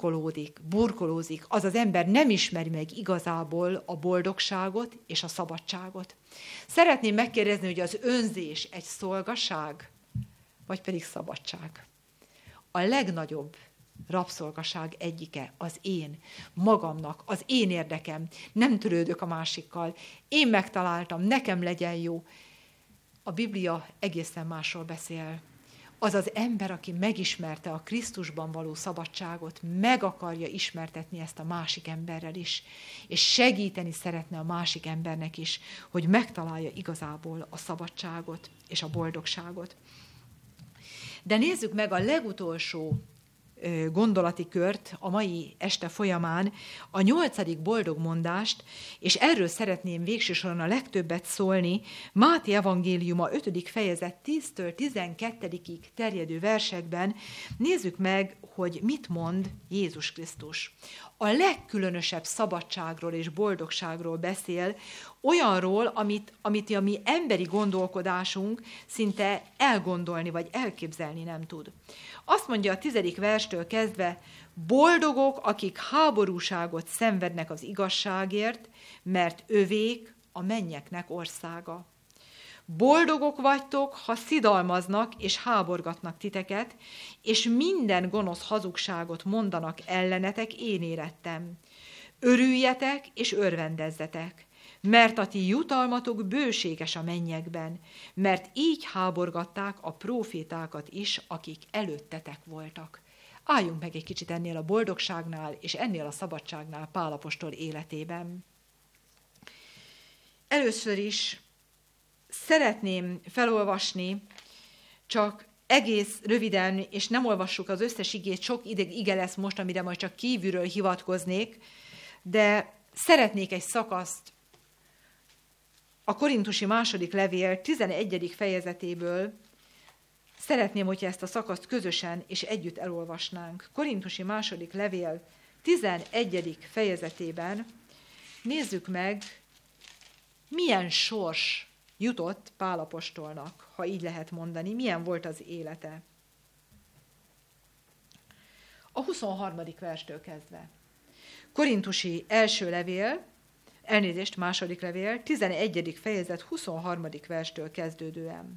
burkolózik, az az ember nem ismeri meg igazából a boldogságot és a szabadságot. Szeretném megkérdezni, hogy az önzés egy szolgaság, vagy pedig szabadság. A legnagyobb rabszolgaság egyike az én, magamnak, az én érdekem, nem törődök a másikkal, én megtaláltam, nekem legyen jó. A Biblia egészen másról beszél. Az az ember, aki megismerte a Krisztusban való szabadságot, meg akarja ismertetni ezt a másik emberrel is, és segíteni szeretne a másik embernek is, hogy megtalálja igazából a szabadságot és a boldogságot. De nézzük meg a legutolsó gondolati kört a mai este folyamán, a 8. boldogmondást, és erről szeretném végső soron a legtöbbet szólni, Máté evangéliuma 5. fejezet 10-től 12-ig terjedő versekben. Nézzük meg, hogy mit mond Jézus Krisztus. A legkülönösebb szabadságról és boldogságról beszél, olyanról, amit a mi emberi gondolkodásunk szinte elgondolni vagy elképzelni nem tud. Azt mondja a 10. verstől kezdve: boldogok, akik háborúságot szenvednek az igazságért, mert övék a mennyeknek országa. Boldogok vagytok, ha szidalmaznak és háborgatnak titeket, és minden gonosz hazugságot mondanak ellenetek, én érettem. Örüljetek és örvendezzetek, mert a ti jutalmatok bőséges a mennyekben, mert így háborgatták a prófétákat is, akik előttetek voltak. Álljunk meg egy kicsit ennél a boldogságnál és ennél a szabadságnál Pál apostol életében. Először is szeretném felolvasni, csak egész röviden, és nem olvassuk az összes igét, sok ige lesz most, amire majd csak kívülről hivatkoznék, de szeretnék egy szakaszt a Korintusi második levél 11. fejezetéből, szeretném, hogyha ezt a szakaszt közösen és együtt elolvasnánk. Korintusi második levél 11. fejezetében nézzük meg, milyen sors jutott Pál apostolnak, ha így lehet mondani, milyen volt az élete. A 23. verstől kezdve. Korintusi második levél, 11. fejezet 23. verstől kezdődően.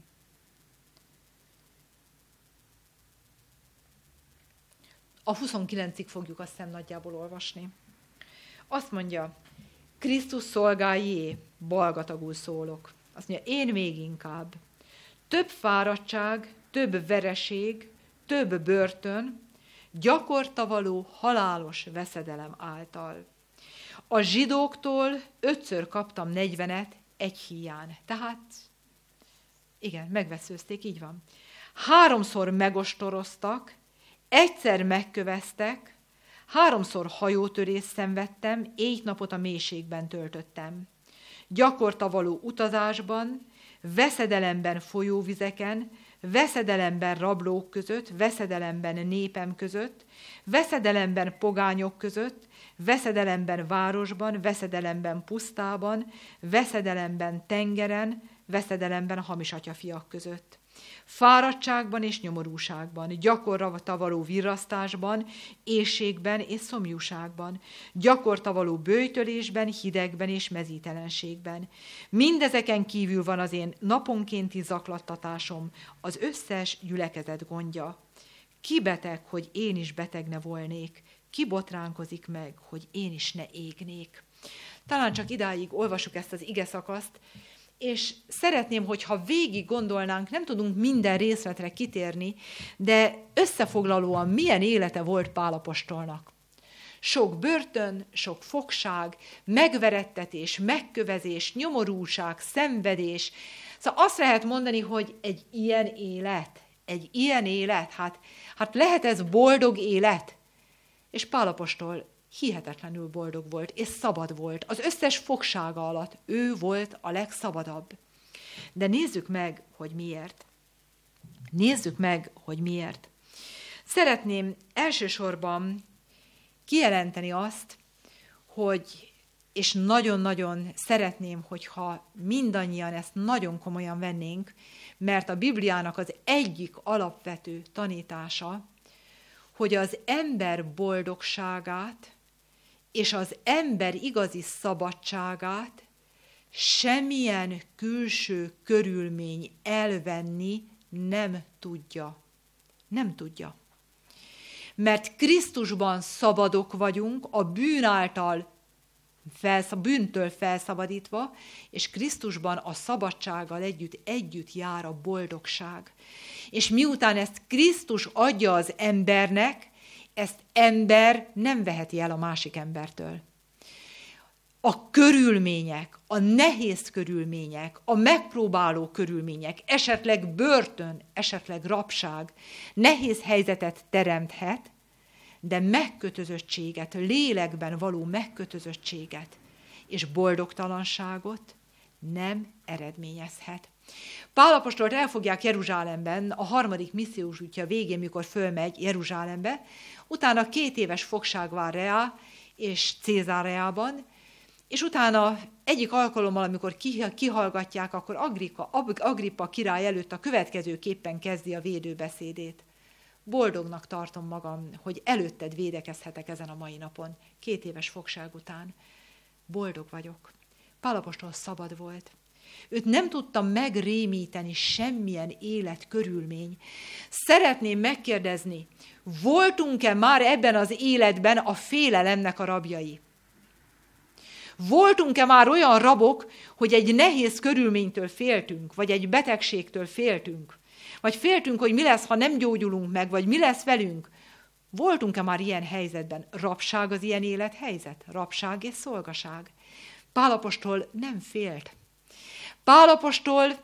A 29-ig fogjuk azt hiszem nagyjából olvasni. Azt mondja: Krisztus szolgáié, balgatagul szólok. Azt mondja, én még inkább. Több fáradtság, több vereség, több börtön, gyakorta való halálos veszedelem által. A zsidóktól 5-ször kaptam 40-et egy híján. Tehát, igen, megveszőzték, így van. 3-szor megostoroztak, 1-szer megköveztek, 3-szor hajótörést szenvedtem, 4 napot a mélységben töltöttem. Gyakorta való utazásban, veszedelemben folyóvizeken, veszedelemben rablók között, veszedelemben népem között, veszedelemben pogányok között, veszedelemben városban, veszedelemben pusztában, veszedelemben tengeren, veszedelemben hamis atyafiak között. Fáradtságban és nyomorúságban, gyakorta való virrasztásban, éhségben és szomjúságban, gyakorta való böjtölésben, hidegben és mezítelenségben. Mindezeken kívül van az én naponkénti zaklattatásom, az összes gyülekezet gondja. Ki beteg, hogy én is beteg ne volnék? Ki botránkozik meg, hogy én is ne égnék? Talán csak idáig olvassuk ezt az igeszakaszt, és szeretném, hogyha végig gondolnánk, nem tudunk minden részletre kitérni, de összefoglalóan milyen élete volt Pál apostolnak. Sok börtön, sok fogság, megverettetés, megkövezés, nyomorúság, szenvedés. Szóval azt lehet mondani, hogy egy ilyen élet, hát lehet ez boldog élet? És Pál apostol hihetetlenül boldog volt, és szabad volt. Az összes fogsága alatt ő volt a legszabadabb. De nézzük meg, hogy miért. Szeretném elsősorban kijelenteni azt, hogy, és nagyon-nagyon szeretném, hogyha mindannyian ezt nagyon komolyan vennénk, mert a Bibliának az egyik alapvető tanítása, hogy az ember boldogságát és az ember igazi szabadságát semmilyen külső körülmény elvenni nem tudja. Nem tudja. Mert Krisztusban szabadok vagyunk, a bűntől felszabadítva, és Krisztusban a szabadsággal együtt jár a boldogság. És miután ezt Krisztus adja az embernek, ezt ember nem veheti el a másik embertől. A körülmények, a nehéz körülmények, a megpróbáló körülmények, esetleg börtön, esetleg rabság nehéz helyzetet teremthet, de megkötözöttséget, lélekben való megkötözöttséget és boldogtalanságot nem eredményezhet. Pál apostolt elfogják Jeruzsálemben a 3. missziós útja végén, mikor fölmegy Jeruzsálembe, utána 2 éves fogság vár rá, és Cézáreában, és utána egyik alkalommal, amikor kihallgatják, akkor Agrippa király előtt a következőképpen kezdi a védőbeszédét. Boldognak tartom magam, hogy előtted védekezhetek ezen a mai napon, 2 éves fogság után. Boldog vagyok. Pál apostol szabad volt. Őt nem tudta megrémíteni semmilyen életkörülmény. Szeretném megkérdezni, voltunk-e már ebben az életben a félelemnek a rabjai? Voltunk-e már olyan rabok, hogy egy nehéz körülménytől féltünk, vagy egy betegségtől féltünk? Vagy féltünk, hogy mi lesz, ha nem gyógyulunk meg, vagy mi lesz velünk? Voltunk-e már ilyen helyzetben? Rabság az ilyen élethelyzet? Rabság és szolgaság. Pál apostol nem félt. Pál apostol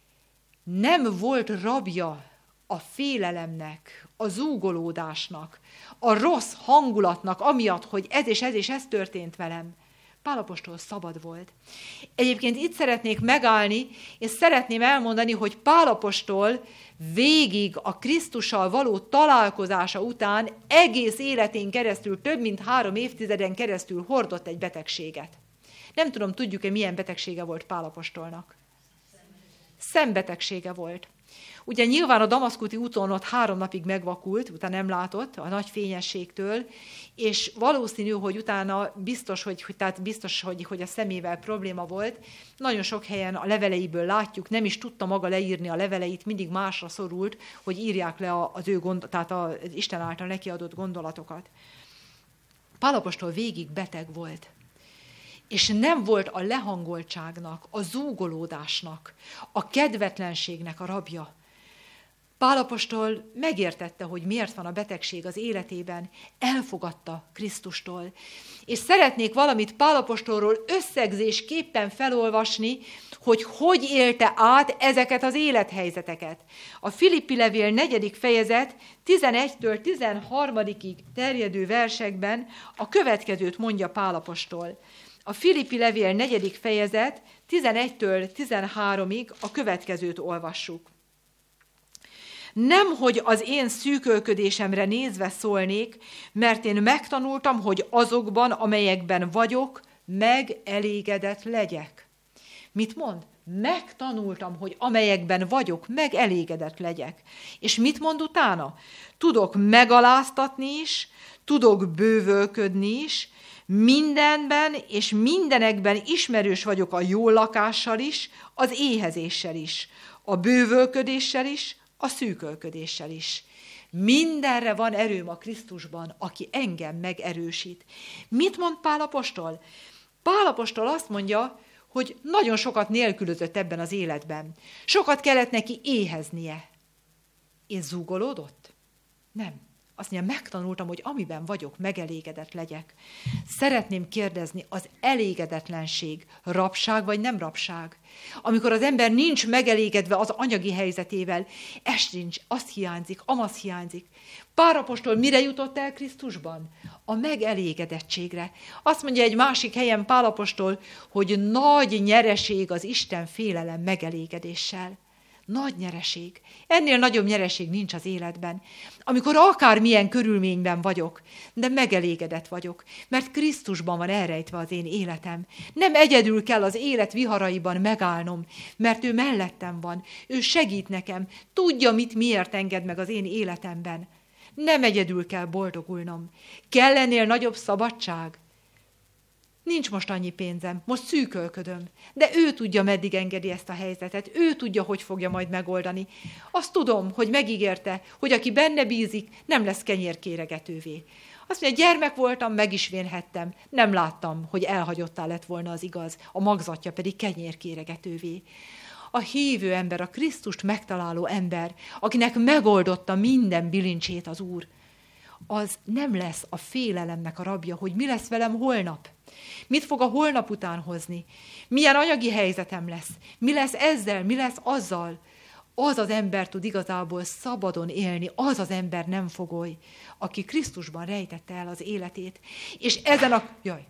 nem volt rabja a félelemnek, a zúgolódásnak, a rossz hangulatnak, amiatt, hogy ez történt velem. Pál apostol szabad volt. Egyébként itt szeretnék megállni, és szeretném elmondani, hogy Pál apostol végig a Krisztussal való találkozása után egész életén keresztül, több mint 3 évtizeden keresztül hordott egy betegséget. Nem tudom, tudjuk-e, milyen betegsége volt Pál apostolnak? Szembetegsége volt. Ugye nyilván a damaszkuti úton ott 3 napig megvakult, utána nem látott a nagy fényességtől, és valószínű, hogy utána biztos, hogy a szemével probléma volt. Nagyon sok helyen a leveleiből látjuk, nem is tudta maga leírni a leveleit, mindig másra szorult, hogy írják le tehát az Isten által neki adott gondolatokat. Pál apostol végig beteg volt. És nem volt a lehangoltságnak, a zúgolódásnak, a kedvetlenségnek a rabja. Pál apostol megértette, hogy miért van a betegség az életében, elfogadta Krisztustól. És szeretnék valamit Pál apostolról összegzésképpen felolvasni, hogy élte át ezeket az élethelyzeteket. A Filippi levél 4. fejezet 11-től 13-ig terjedő versekben a következőt mondja Pál apostol. A Filippi levél 4. fejezet 11-től 13-ig a következőt olvassuk. Nemhogy az én szűkölködésemre nézve szólnék, mert én megtanultam, hogy azokban, amelyekben vagyok, megelégedett legyek. Mit mond? Megtanultam, hogy amelyekben vagyok, megelégedett legyek. És mit mond utána? Tudok megaláztatni is, tudok bővölködni is, mindenben és mindenekben ismerős vagyok a jó lakással is, az éhezéssel is, a bővölködéssel is, a szűkölködéssel is. Mindenre van erőm a Krisztusban, aki engem megerősít. Mit mond Pál apostol? Pál apostol azt mondja, hogy nagyon sokat nélkülözött ebben az életben. Sokat kellett neki éheznie. És zúgolódott? Nem. Azt mondja, megtanultam, hogy amiben vagyok, megelégedett legyek. Szeretném kérdezni, az elégedetlenség rabság vagy nem rabság? Amikor az ember nincs megelégedve az anyagi helyzetével, ez sincs, az hiányzik, amaz hiányzik. Pál apostol mire jutott el Krisztusban? A megelégedettségre. Azt mondja egy másik helyen Pál apostol, hogy nagy nyereség az Isten félelem megelégedéssel. Nagy nyereség. Ennél nagyobb nyereség nincs az életben. Amikor akármilyen körülményben vagyok, de megelégedett vagyok, mert Krisztusban van elrejtve az én életem. Nem egyedül kell az élet viharaiban megállnom, mert ő mellettem van, ő segít nekem, tudja, miért enged meg az én életemben. Nem egyedül kell boldogulnom. Kell ennél nagyobb szabadság? Nincs most annyi pénzem, most szűkölködöm, de ő tudja, meddig engedi ezt a helyzetet, ő tudja, hogy fogja majd megoldani. Azt tudom, hogy megígérte, hogy aki benne bízik, nem lesz kenyérkéregetővé. Azt mondja, gyermek voltam, meg is vénhettem, nem láttam, hogy elhagyottá lett volna az igaz, a magzatja pedig kenyérkéregetővé. A hívő ember, a Krisztust megtaláló ember, akinek megoldotta minden bilincsét az Úr, az nem lesz a félelemnek a rabja, hogy mi lesz velem holnap. Mit fog a holnap után hozni? Milyen anyagi helyzetem lesz? Mi lesz ezzel? Mi lesz azzal? az az ember tud igazából szabadon élni, az az ember nem fogoly, aki Krisztusban rejtette el az életét. És ezen a...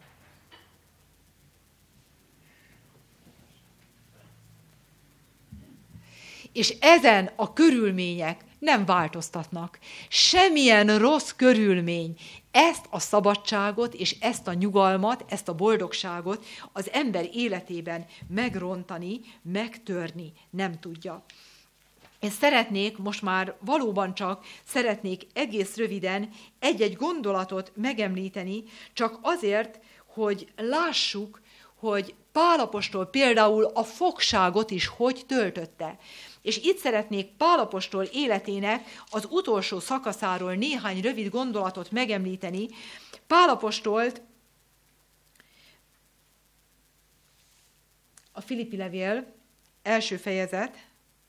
És ezen a körülmények nem változtatnak. Semmilyen rossz körülmény ezt a szabadságot és ezt a nyugalmat, ezt a boldogságot az ember életében megrontani, megtörni nem tudja. Én szeretnék, most már valóban csak szeretnék egész röviden egy-egy gondolatot megemlíteni, csak azért, hogy lássuk, hogy Pál apostol például a fogságot is hogy töltötte. És itt szeretnék Pál apostol életének az utolsó szakaszáról néhány rövid gondolatot megemlíteni. Pál apostolt a Filippi levél első fejezet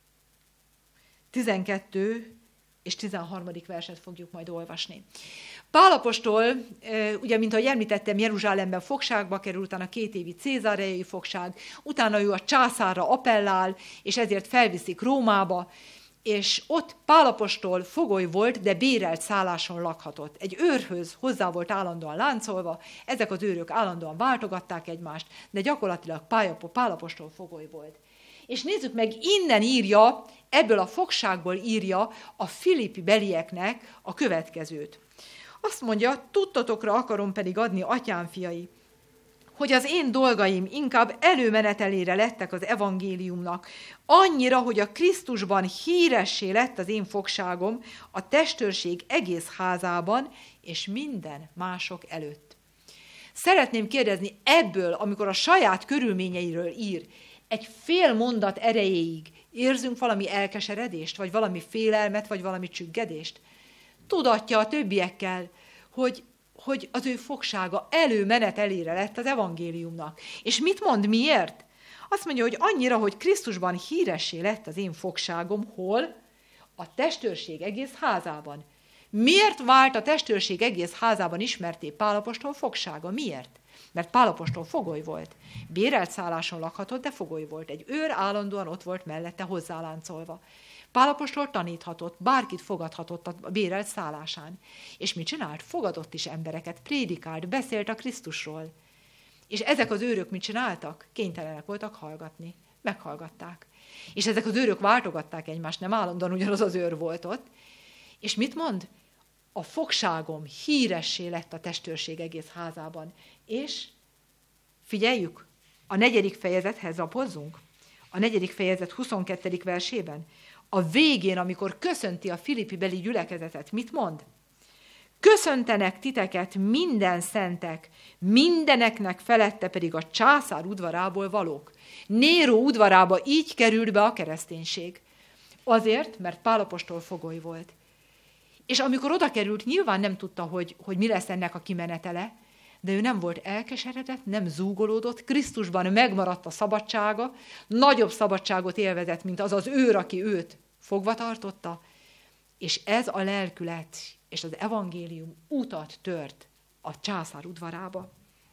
12 és 13. verset fogjuk majd olvasni. Pál apostol, ugye, mint ahogy említettem, Jeruzsálemben fogságba került, utána 2 évi cézáreai fogság, utána ő a császárra appellál, és ezért felviszik Rómába, és ott Pál apostol fogoly volt, de bérelt szálláson lakhatott. Egy őrhöz hozzá volt állandóan láncolva, ezek az őrök állandóan váltogatták egymást, de gyakorlatilag Pál apostol fogoly volt. És nézzük meg, innen írja, ebből a fogságból írja a filippi belieknek a következőt. Azt mondja, tudtatokra akarom pedig adni, atyám fiai, hogy az én dolgaim inkább előmenetelére lettek az evangéliumnak, annyira, hogy a Krisztusban híressé lett az én fogságom a testőrség egész házában, és minden mások előtt. Szeretném kérdezni, ebből, amikor a saját körülményeiről ír, egy fél mondat erejéig érzünk valami elkeseredést, vagy valami félelmet, vagy valami csüggedést? Tudatja a többiekkel, hogy az ő fogsága előmenetelére lett az evangéliumnak. És mit mond, miért? Azt mondja, hogy annyira, hogy Krisztusban híressé lett az én fogságom, hol? A testőrség egész házában. Miért vált a testőrség egész házában ismerté Pál apostol fogsága? Miért? Mert Pál apostol fogoly volt. Bérelt szálláson lakhatott, de fogoly volt. Egy őr állandóan ott volt mellette hozzáláncolva. Pál apostol taníthatott, bárkit fogadhatott a bérelt szállásán. És mit csinált? Fogadott is embereket, prédikált, beszélt a Krisztusról. És ezek az őrök mit csináltak? Kénytelenek voltak hallgatni. Meghallgatták. És ezek az őrök váltogatták egymást, nem állandóan ugyanaz az őr volt ott. És mit mond? A fogságom híressé lett a testőrség egész házában. És figyeljük, a 4. fejezethez lapozzunk. A 4. fejezet 22. versében. A végén, amikor köszönti a filippi beli gyülekezetet, mit mond? Köszöntenek titeket minden szentek, mindeneknek felette pedig a császár udvarából valók. Néró udvarába így került be a kereszténység. Azért, mert Pál apostol fogoly volt. És amikor oda került, nyilván nem tudta, hogy mi lesz ennek a kimenetele, de ő nem volt elkeseredett, nem zúgolódott, Krisztusban megmaradt a szabadsága, nagyobb szabadságot élvezett, mint az az őr, aki őt fogva tartotta, és ez a lelkület és az evangélium utat tört a császár udvarába.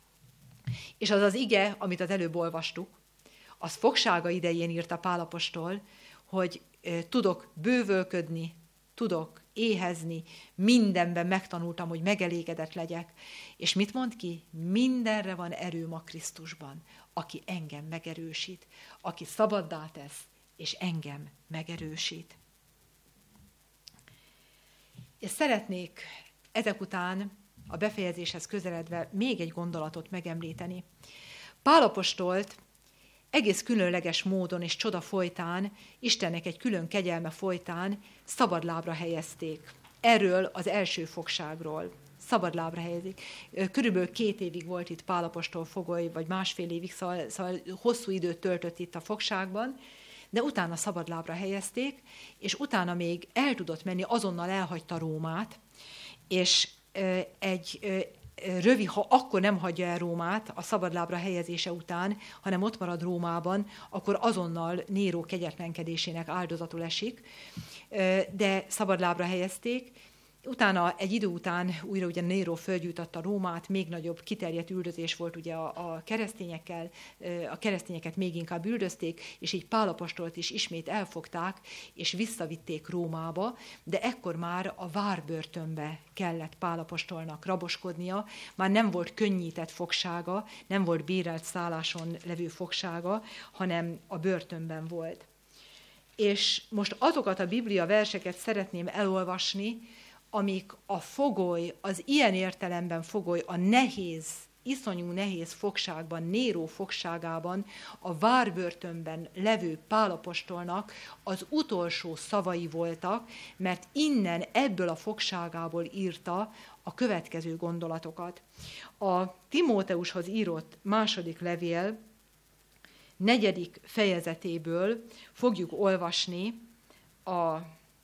És az az ige, amit az előbb olvastuk, az fogsága idején írta Pál apostol, hogy tudok bővölködni, tudok éhezni, mindenben megtanultam, hogy megelégedett legyek. És mit mond ki? Mindenre van erőm a Krisztusban, aki engem megerősít, aki szabaddá tesz, és engem megerősít. És szeretnék ezek után a befejezéshez közeledve még egy gondolatot megemlíteni. Pál apostolt egész különleges módon és csoda folytán, Istennek egy külön kegyelme folytán szabadlábra helyezték. Erről az első fogságról szabadlábra helyezik. Körülbelül 2 évig volt itt Pál apostol fogoly, vagy 1,5 évig, szóval hosszú időt töltött itt a fogságban, de utána szabadlábra helyezték, és utána még el tudott menni, azonnal elhagyta Rómát, és ha akkor nem hagyja el Rómát a szabadlábra helyezése után, hanem ott marad Rómában, akkor azonnal Néró kegyetlenkedésének áldozatul esik, de szabadlábra helyezték, Utána egy idő után újra ugye Néró fölgyújtotta Rómát, még nagyobb kiterjedt üldözés volt ugye a keresztényekkel, a keresztényeket még inkább üldözték, és így Pál apostolt is ismét elfogták, és visszavitték Rómába, de ekkor már a várbörtönbe kellett Pál apostolnak raboskodnia, már nem volt könnyített fogsága, nem volt bérelt szálláson levő fogsága, hanem a börtönben volt. És most azokat a Biblia verseket szeretném elolvasni, amik a fogoly, az ilyen értelemben fogoly, a nehéz, iszonyú nehéz fogságban, Néró fogságában, a várbörtönben levő Pál apostolnak az utolsó szavai voltak, mert innen, ebből a fogságából írta a következő gondolatokat. A Timóteushoz írott második levél 4. fejezetéből fogjuk olvasni a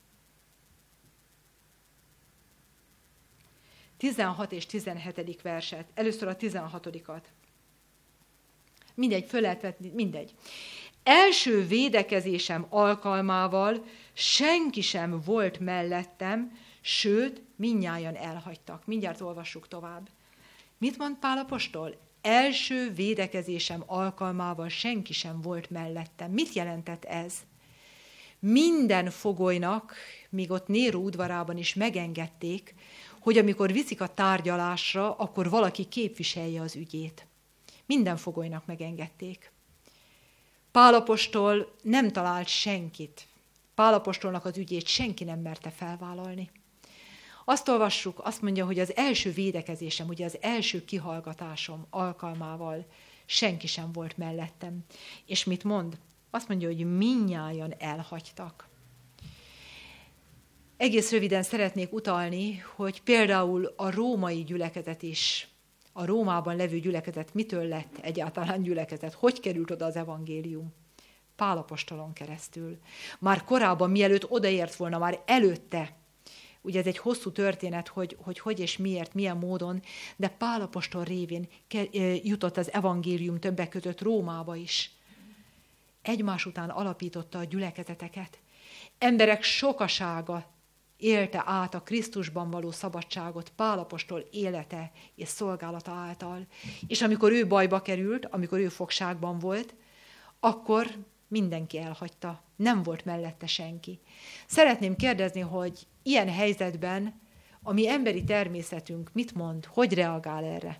16 és 17. verset. Először a 16-at. Mindegy, föl lehet vetni, mindegy. Első védekezésem alkalmával senki sem volt mellettem, sőt, mindnyájan elhagytak. Mindjárt olvassuk tovább. Mit mond Pál apostol? Első védekezésem alkalmával senki sem volt mellettem. Mit jelentett ez? Minden fogolynak, míg ott Néró udvarában is megengedték, hogy amikor viszik a tárgyalásra, akkor valaki képviselje az ügyét. Minden fogolynak megengedték. Pál apostol nem talált senkit. Pál apostolnak az ügyét senki nem merte felvállalni. Azt olvassuk, azt mondja, hogy az első védekezésem, ugye az első kihallgatásom alkalmával senki sem volt mellettem. És mit mond? Azt mondja, hogy mindnyájan elhagytak. Egész röviden szeretnék utalni, hogy például a római gyülekezet is, a Rómában levő gyülekezet mitől lett egyáltalán gyülekezet? Hogy került oda az evangélium? Pál apostolon keresztül. Már korábban, mielőtt odaért volna, már előtte, ugye ez egy hosszú történet, hogy és miért, milyen módon, de Pál apostol révén jutott az evangélium többek között Rómába is. Egymás után alapította a gyülekezeteket. Emberek sokasága élte át a Krisztusban való szabadságot Pál apostol élete és szolgálata által. És amikor ő bajba került, amikor ő fogságban volt, akkor mindenki elhagyta, nem volt mellette senki. Szeretném kérdezni, hogy ilyen helyzetben a mi emberi természetünk mit mond, hogy reagál erre?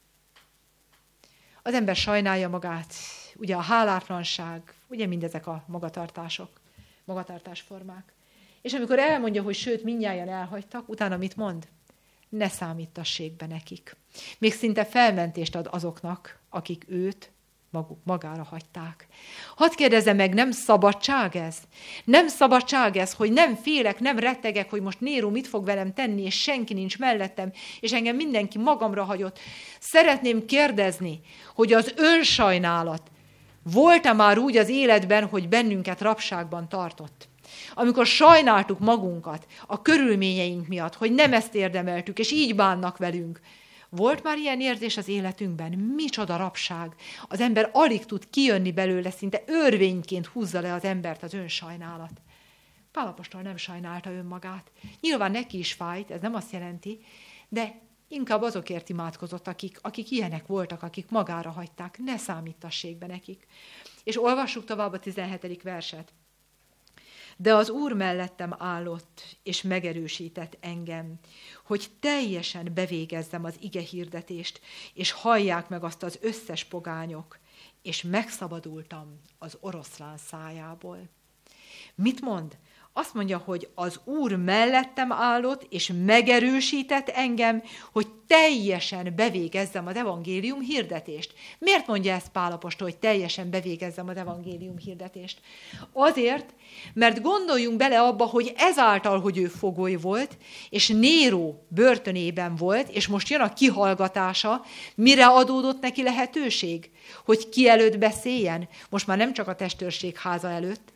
Az ember sajnálja magát, ugye a hálátlanság, ugye mindezek a magatartásformák. És amikor elmondja, hogy sőt, mindnyájan elhagytak, utána mit mond? Ne számítassék be nekik. Még szinte felmentést ad azoknak, akik őt magára hagyták. Hadd kérdezzem meg, nem szabadság ez? Nem szabadság ez, hogy nem félek, nem rettegek, hogy most Néró mit fog velem tenni, és senki nincs mellettem, és engem mindenki magamra hagyott. Szeretném kérdezni, hogy az önsajnálat volt-e már úgy az életben, hogy bennünket rabságban tartott? Amikor sajnáltuk magunkat a körülményeink miatt, hogy nem ezt érdemeltük, és így bánnak velünk. Volt már ilyen érzés az életünkben? Micsoda rabság! Az ember alig tud kijönni belőle, szinte örvényként húzza le az embert az önsajnálat. Pál apostol nem sajnálta önmagát. Nyilván neki is fájt, ez nem azt jelenti, de inkább azokért imádkozott, akik ilyenek voltak, akik magára hagyták. Ne számítassék be nekik. És olvassuk tovább a 17. verset. De az Úr mellettem állott, és megerősített engem, hogy teljesen bevégezzem az ige hirdetést, és hallják meg azt az összes pogányok, és megszabadultam az oroszlán szájából. Mit mond? Azt mondja, hogy az Úr mellettem állott, és megerősített engem, hogy teljesen bevégezzem az evangélium hirdetést. Miért mondja ezt Pál apostol, hogy teljesen bevégezzem az evangélium hirdetést? Azért, mert gondoljunk bele abba, hogy ezáltal, hogy ő fogoly volt, és Néró börtönében volt, és most jön a kihallgatása, mire adódott neki lehetőség? Hogy ki előtt beszéljen? Most már nem csak a testőrség háza előtt,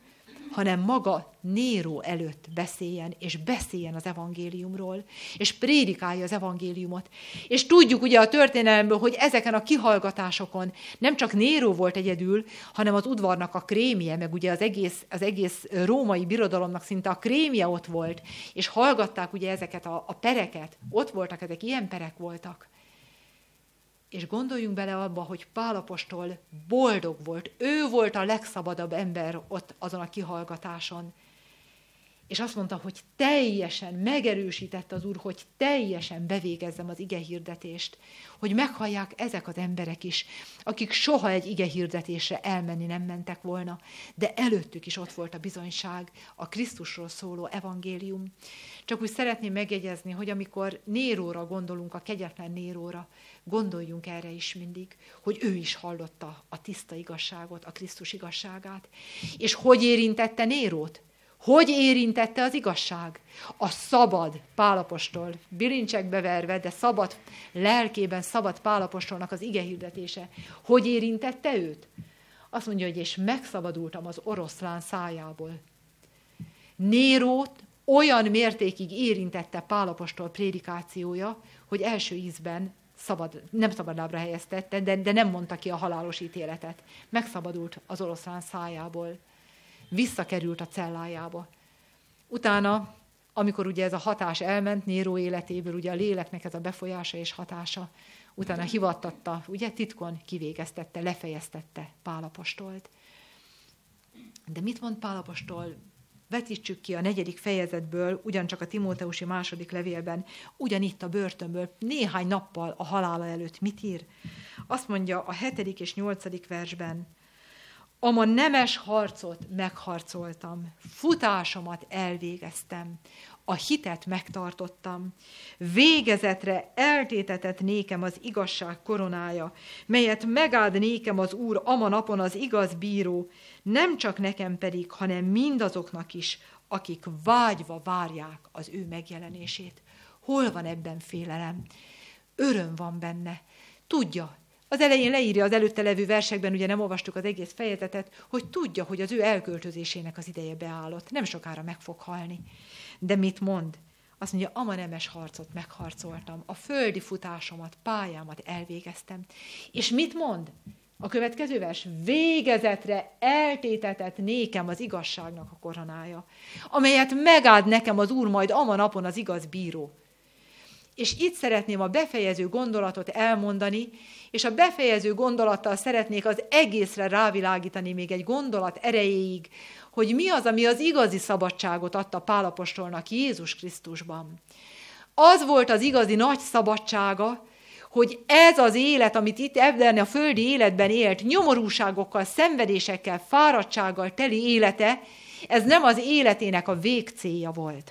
hanem maga Néró előtt beszéljen, és beszéljen az evangéliumról, és prédikálja az evangéliumot. És tudjuk ugye a történelemből, hogy ezeken a kihallgatásokon nem csak Néró volt egyedül, hanem az udvarnak a krémje, meg ugye az egész római birodalomnak szinte a krémje ott volt, és hallgatták ugye ezeket a pereket, ott voltak, ezek ilyen perek voltak. És gondoljunk bele abba, hogy Pál apostol boldog volt. Ő volt a legszabadabb ember ott azon a kihallgatáson. És azt mondta, hogy teljesen megerősített az Úr, hogy teljesen bevégezzem az igehirdetést, hogy meghallják ezek az emberek is, akik soha egy igehirdetésre elmenni nem mentek volna, de előttük is ott volt a bizonyság, a Krisztusról szóló evangélium. Csak úgy szeretném megjegyezni, hogy amikor Néróra gondolunk, a kegyetlen Néróra, gondoljunk erre is mindig, hogy ő is hallotta a tiszta igazságot, a Krisztus igazságát. És hogy érintette Nérót? Hogy érintette az igazság? A szabad Pál apostol, bilincsekbe verve, de szabad lelkében szabad Pál apostolnak az igehirdetése. Hogy érintette őt? Azt mondja, hogy és megszabadultam az oroszlán szájából. Nérót olyan mértékig érintette Pál apostol prédikációja, hogy első ízben nem szabadlábra helyeztette, de nem mondta ki a halálos ítéletet. Megszabadult az oroszlán szájából. Visszakerült a cellájába. Utána, amikor ugye ez a hatás elment Néró életéből, ugye a léleknek ez a befolyása és hatása, utána hivattatta, ugye titkon kivégeztette, lefejeztette Pál apostolt. De mit mond Pál apostol? Vetítsük ki a 4. fejezetből, ugyancsak a Timóteusi 2. levélben, ugyanitt a börtönből, néhány nappal a halála előtt mit ír? Azt mondja a 7. és 8. versben, ama nemes harcot megharcoltam, futásomat elvégeztem, a hitet megtartottam, végezetre eltétetett nékem az igazság koronája, melyet megáld nékem az Úr ama napon az igaz bíró, nem csak nekem pedig, hanem mindazoknak is, akik vágyva várják az ő megjelenését. Hol van ebben félelem? Öröm van benne. Tudja, az elején leírja az előtte levő versekben, ugye nem olvastuk az egész fejezetet, hogy tudja, hogy az ő elköltözésének az ideje beállott. Nem sokára meg fog halni. De mit mond? Azt mondja, ama nemes harcot megharcoltam, a földi futásomat, pályámat elvégeztem. És mit mond? A következő vers, végezetre eltétetett nékem az igazságnak a koronája, amelyet megáld nekem az Úr majd ama napon az igaz bíró. És itt szeretném a befejező gondolatot elmondani, és a befejező gondolattal szeretnék az egészre rávilágítani még egy gondolat erejéig, hogy mi az, ami az igazi szabadságot adta Pál apostolnak Jézus Krisztusban. Az volt az igazi nagy szabadsága, hogy ez az élet, amit itt ebben a földi életben élt, nyomorúságokkal, szenvedésekkel, fáradtsággal teli élete, ez nem az életének a végcélja volt,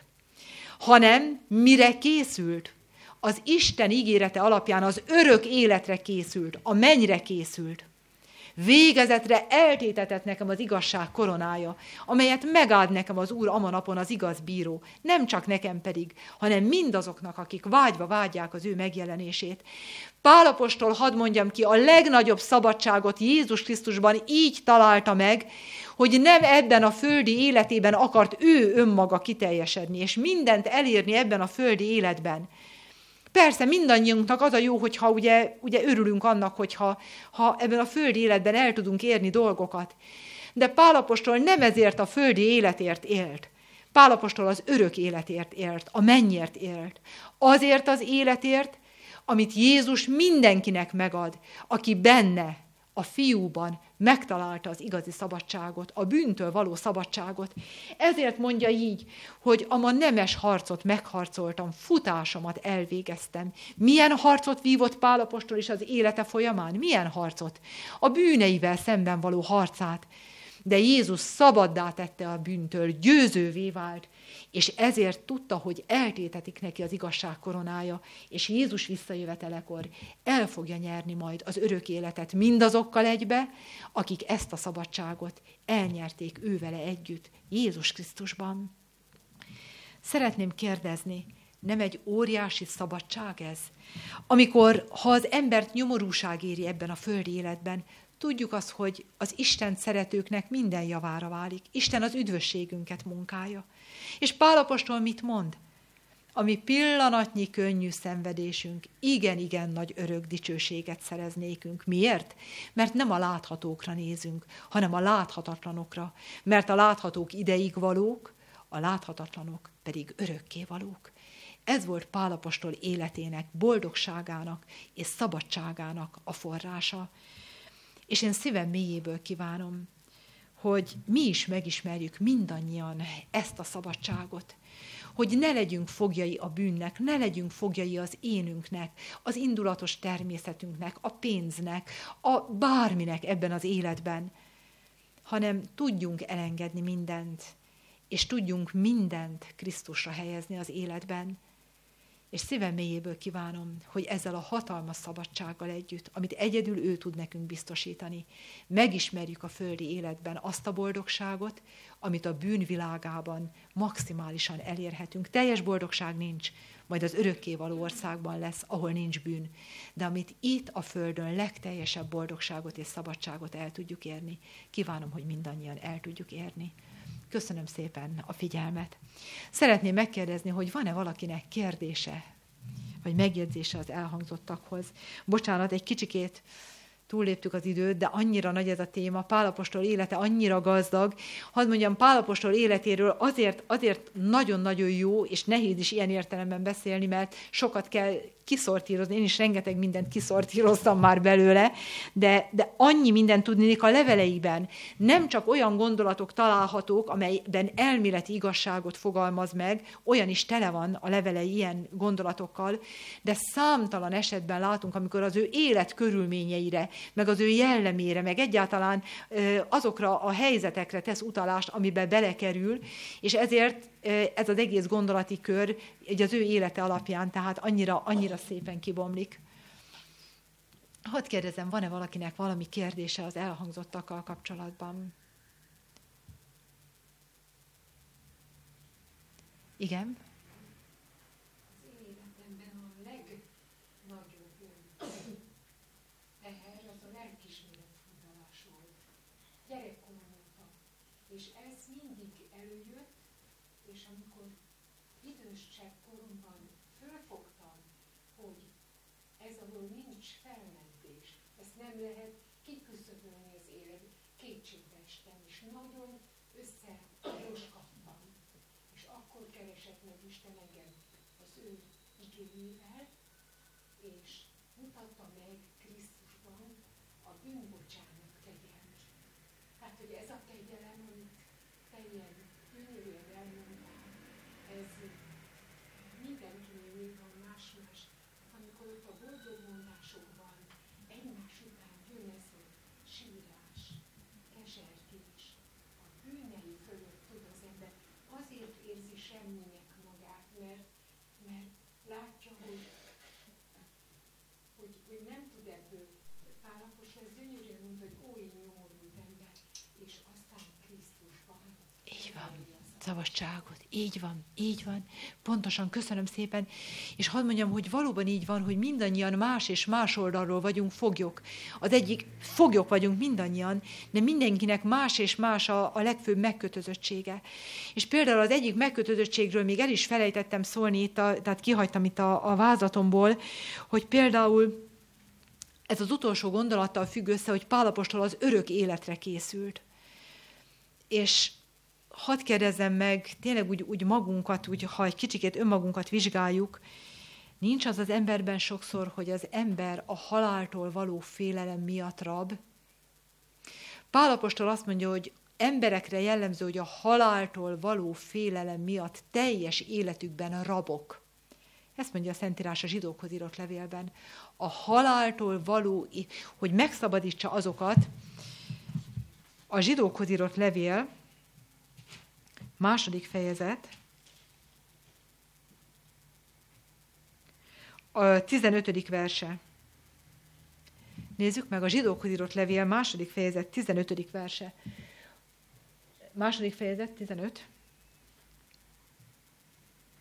hanem mire készült? Az Isten ígérete alapján az örök életre készült, a mennyre készült. Végezetre eltétetett nekem az igazság koronája, amelyet megáld nekem az Úr ama napon az igaz bíró, nem csak nekem pedig, hanem mindazoknak, akik vágyva vágyják az ő megjelenését. Pál apostol, hadd mondjam ki, a legnagyobb szabadságot Jézus Krisztusban így találta meg, hogy nem ebben a földi életében akart ő önmaga kiteljesedni, és mindent elérni ebben a földi életben. Persze mindannyiunknak az a jó, hogyha ugye örülünk annak, hogyha ebben a földi életben el tudunk érni dolgokat. De Pál apostol nem ezért a földi életért élt. Pál apostol az örök életért élt, a mennyért élt. Azért az életért, amit Jézus mindenkinek megad, aki benne, a fiúban megtalálta az igazi szabadságot, a bűntől való szabadságot. Ezért mondja így, hogy ama nemes harcot megharcoltam, futásomat elvégeztem. Milyen harcot vívott Pál apostol is az élete folyamán? Milyen harcot? A bűneivel szemben való harcát. De Jézus szabaddá tette a bűntől, győzővé vált, és ezért tudta, hogy eltétetik neki az igazság koronája, és Jézus visszajövetelekor el fogja nyerni majd az örök életet mindazokkal egybe, akik ezt a szabadságot elnyerték ővele együtt Jézus Krisztusban. Szeretném kérdezni, nem egy óriási szabadság ez? Ha az embert nyomorúság éri ebben a földi életben, Tudjuk azt, hogy az Isten szeretőknek minden javára válik. Isten az üdvösségünket munkálja. És Pál apostol mit mond? A mi pillanatnyi könnyű szenvedésünk igen nagy örök dicsőséget szerez nékünk. Miért? Mert nem a láthatókra nézünk, hanem a láthatatlanokra. Mert a láthatók ideig valók, a láthatatlanok pedig örökké valók. Ez volt Pál apostol életének, boldogságának és szabadságának a forrása. És én szívem mélyéből kívánom, hogy mi is megismerjük mindannyian ezt a szabadságot, hogy ne legyünk foglyai a bűnnek, ne legyünk foglyai az énünknek, az indulatos természetünknek, a pénznek, a bárminek ebben az életben, hanem tudjunk elengedni mindent, és tudjunk mindent Krisztusra helyezni az életben. És szívem mélyéből kívánom, hogy ezzel a hatalmas szabadsággal együtt, amit egyedül ő tud nekünk biztosítani, megismerjük a földi életben azt a boldogságot, amit a bűnvilágában maximálisan elérhetünk. Teljes boldogság nincs, majd az örökkévaló országban lesz, ahol nincs bűn. De amit itt a földön legteljesebb boldogságot és szabadságot el tudjuk érni, kívánom, hogy mindannyian el tudjuk érni. Köszönöm szépen a figyelmet. Szeretném megkérdezni, hogy van-e valakinek kérdése, vagy megjegyzése az elhangzottakhoz. Bocsánat, egy kicsikét túlléptük az időt, de annyira nagy ez a téma, Pál apostol élete annyira gazdag. Hadd mondjam, Pál apostol életéről azért nagyon-nagyon jó, és nehéz is ilyen értelemben beszélni, mert sokat kell kiszortírozni. Én is rengeteg mindent kiszortíroztam már belőle, de annyi mindent tudnék a leveleiben. Nem csak olyan gondolatok találhatók, amelyben elméleti igazságot fogalmaz meg, olyan is tele van a levelei ilyen gondolatokkal, de számtalan esetben látunk, amikor az ő élet körülményeire, meg az ő jellemére, meg egyáltalán azokra a helyzetekre tesz utalást, amiben belekerül, és ezért ez az egész gondolati kör az ő élete alapján, tehát annyira szépen kibomlik. Hadd kérdezem, van-e valakinek valami kérdése az elhangzottakkal kapcsolatban? Igen? Az én életemben a legnagyobb teher az a lelkismeret furdalás volt. Gyerekkorom óta. És ez mindig előjött, és amikor idősebb koromban fölfogtam, hogy ez alól nincs felmentés, ezt nem lehet kiküszöbölni az élet, kétségbe estem, és nagyon összeroskadtam. És akkor keresett meg Isten engem az ő igényével, és mutatta meg Krisztusban a bűnbocsánat kegyelmet. Hát, hogy ez a kegyelem, amit te ilyen gyönyörűen elmondtál, ez mindenkinél még van más-más. Amikor ott a boldogmondásokban egymás után jön ez a sírás, kesertés, a bűnei fölött tud az ember. Azért érzi semminek magát, mert látja, hogy nem tud ebből. Pál apostol ez gyönyörűen mondta, hogy ó, én nyomorult ember, és aztán Krisztusban. Így van. Szabadságot. Így van. Pontosan, köszönöm szépen. És hadd mondjam, hogy valóban így van, hogy mindannyian más és más oldalról vagyunk foglyok. Az egyik foglyok vagyunk mindannyian, de mindenkinek más és más a legfőbb megkötözöttsége. És például az egyik megkötözöttségről még el is felejtettem szólni, tehát kihagytam itt a vázatomból, hogy például ez az utolsó gondolattal függ össze, hogy Pál apostol az örök életre készült. És hadd kérdezzem meg, tényleg úgy magunkat, ha egy kicsikét önmagunkat vizsgáljuk, nincs az az emberben sokszor, hogy az ember a haláltól való félelem miatt rab? Pál apostol azt mondja, hogy emberekre jellemző, hogy a haláltól való félelem miatt teljes életükben rabok. Ezt mondja a Szentírás a zsidókhoz írott levélben. A haláltól való, hogy megszabadítsa azokat, a zsidókhoz írott levél, 2. fejezet, a 15. verse. Nézzük meg, a zsidókhoz írott levél, 2. fejezet, 15. verse. 2. fejezet, 15.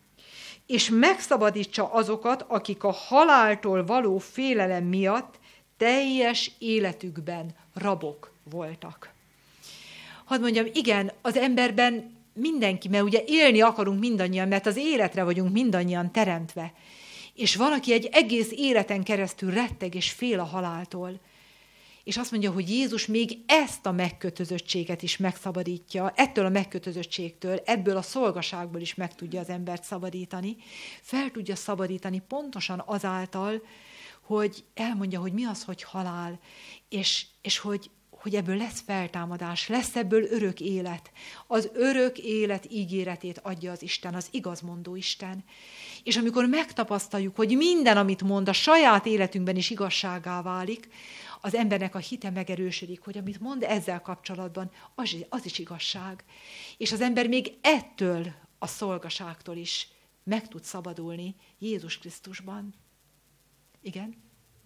És megszabadítsa azokat, akik a haláltól való félelem miatt teljes életükben rabok voltak. Hadd mondjam, igen, az emberben mindenki, mert ugye élni akarunk mindannyian, mert az életre vagyunk mindannyian teremtve. És van, aki egy egész életen keresztül retteg és fél a haláltól. És azt mondja, hogy Jézus még ezt a megkötözöttséget is megszabadítja, ettől a megkötözöttségtől, ebből a szolgaságból is meg tudja az embert szabadítani. Fel tudja szabadítani pontosan azáltal, hogy elmondja, hogy mi az, hogy halál, és hogy ebből lesz feltámadás, lesz ebből örök élet. Az örök élet ígéretét adja az Isten, az igazmondó Isten. És amikor megtapasztaljuk, hogy minden, amit mond, a saját életünkben is igazságá válik, az embernek a hite megerősödik, hogy amit mond ezzel kapcsolatban, az is igazság. És az ember még ettől a szolgaságtól is meg tud szabadulni Jézus Krisztusban. Igen?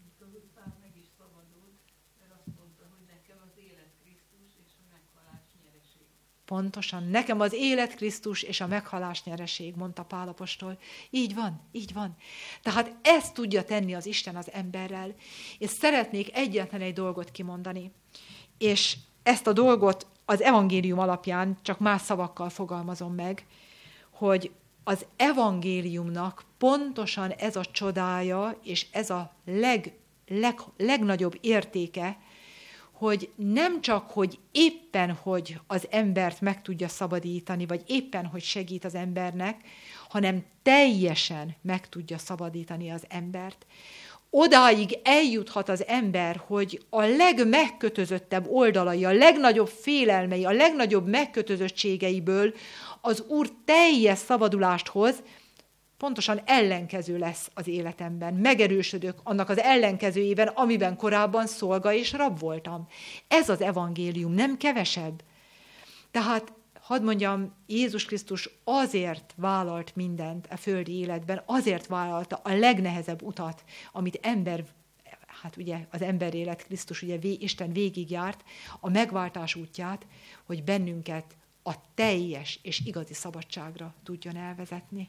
Pontosan, nekem az élet Krisztus és a meghalás nyereség, mondta Pál apostol. Így van, így van. Tehát ezt tudja tenni az Isten az emberrel. És szeretnék egyetlen egy dolgot kimondani. És ezt a dolgot az evangélium alapján csak más szavakkal fogalmazom meg, hogy az evangéliumnak pontosan ez a csodája, és ez a legnagyobb értéke, hogy nem csak, hogy éppen, hogy az embert meg tudja szabadítani, vagy éppen, hogy segít az embernek, hanem teljesen meg tudja szabadítani az embert. Odáig eljuthat az ember, hogy a legmegkötözöttebb oldalai, a legnagyobb félelmei, a legnagyobb megkötözöttségeiből az Úr teljes szabadulást hoz, pontosan ellenkező lesz az életemben. Megerősödök annak az ellenkezőjében, amiben korábban szolga és rab voltam. Ez az evangélium, nem kevesebb. Tehát, hadd mondjam, Jézus Krisztus azért vállalt mindent a földi életben, azért vállalta a legnehezebb utat, amit hát ugye az emberélet Krisztus, ugye Isten végigjárt, a megváltás útját, hogy bennünket a teljes és igazi szabadságra tudjon elvezetni.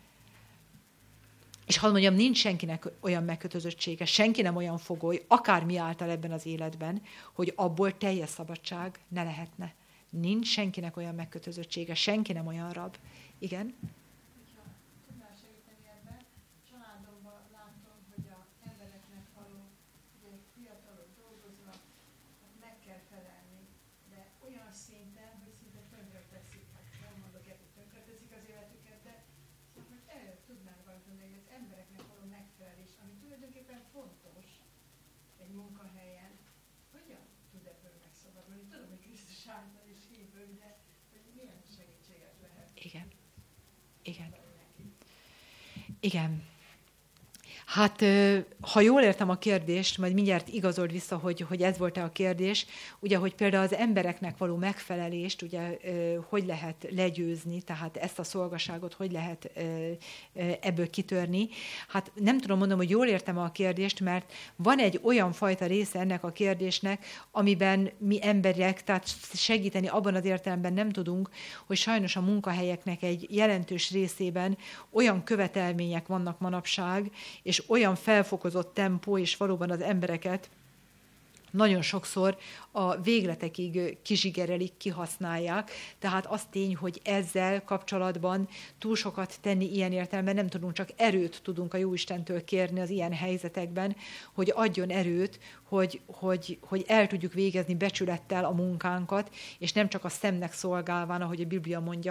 És hadd mondjam, nincs senkinek olyan megkötözöttsége, senki nem olyan fogoly, akármi által ebben az életben, hogy abból teljes szabadság ne lehetne. Nincs senkinek olyan megkötözöttsége, senki nem olyan rab. Igen? Hogyha tudnál segíteni ebben, családomban látom, hogy az embereknek való, ugye fiatalok dolgoznak, meg kell felelni, de olyan szinten, hogy szinte tönkreteszik, hát nem mondok el, hogy tönkreteszik az életüket, de hogy erre tudnál valamit mondani, hogy az embereknek való megfelelés, ami tulajdonképpen fontos egy munkahelyen, hogyan tud ebből megszabadulni? Tudom, hogy Krisztus által is hívő, de hogy milyen segítséget lehet. Igen. Igen. Igen. Hát, ha jól értem a kérdést, majd mindjárt igazold vissza, hogy ez volt-e a kérdés, ugye, hogy például az embereknek való megfelelést, ugye, hogy lehet legyőzni, tehát ezt a szolgaságot hogy lehet ebből kitörni. Hát nem tudom mondani, hogy jól értem a kérdést, mert van egy olyan fajta része ennek a kérdésnek, amiben mi emberek, tehát segíteni abban az értelemben nem tudunk, hogy sajnos a munkahelyeknek egy jelentős részében olyan követelmények vannak manapság, és olyan felfokozott tempó, és valóban az embereket nagyon sokszor a végletekig kizsigerelik, kihasználják. Tehát az tény, hogy ezzel kapcsolatban túl sokat tenni ilyen értelemben nem tudunk, csak erőt tudunk a Jóistentől kérni az ilyen helyzetekben, hogy adjon erőt, hogy el tudjuk végezni becsülettel a munkánkat, és nem csak a szemnek szolgálván, ahogy a Biblia mondja,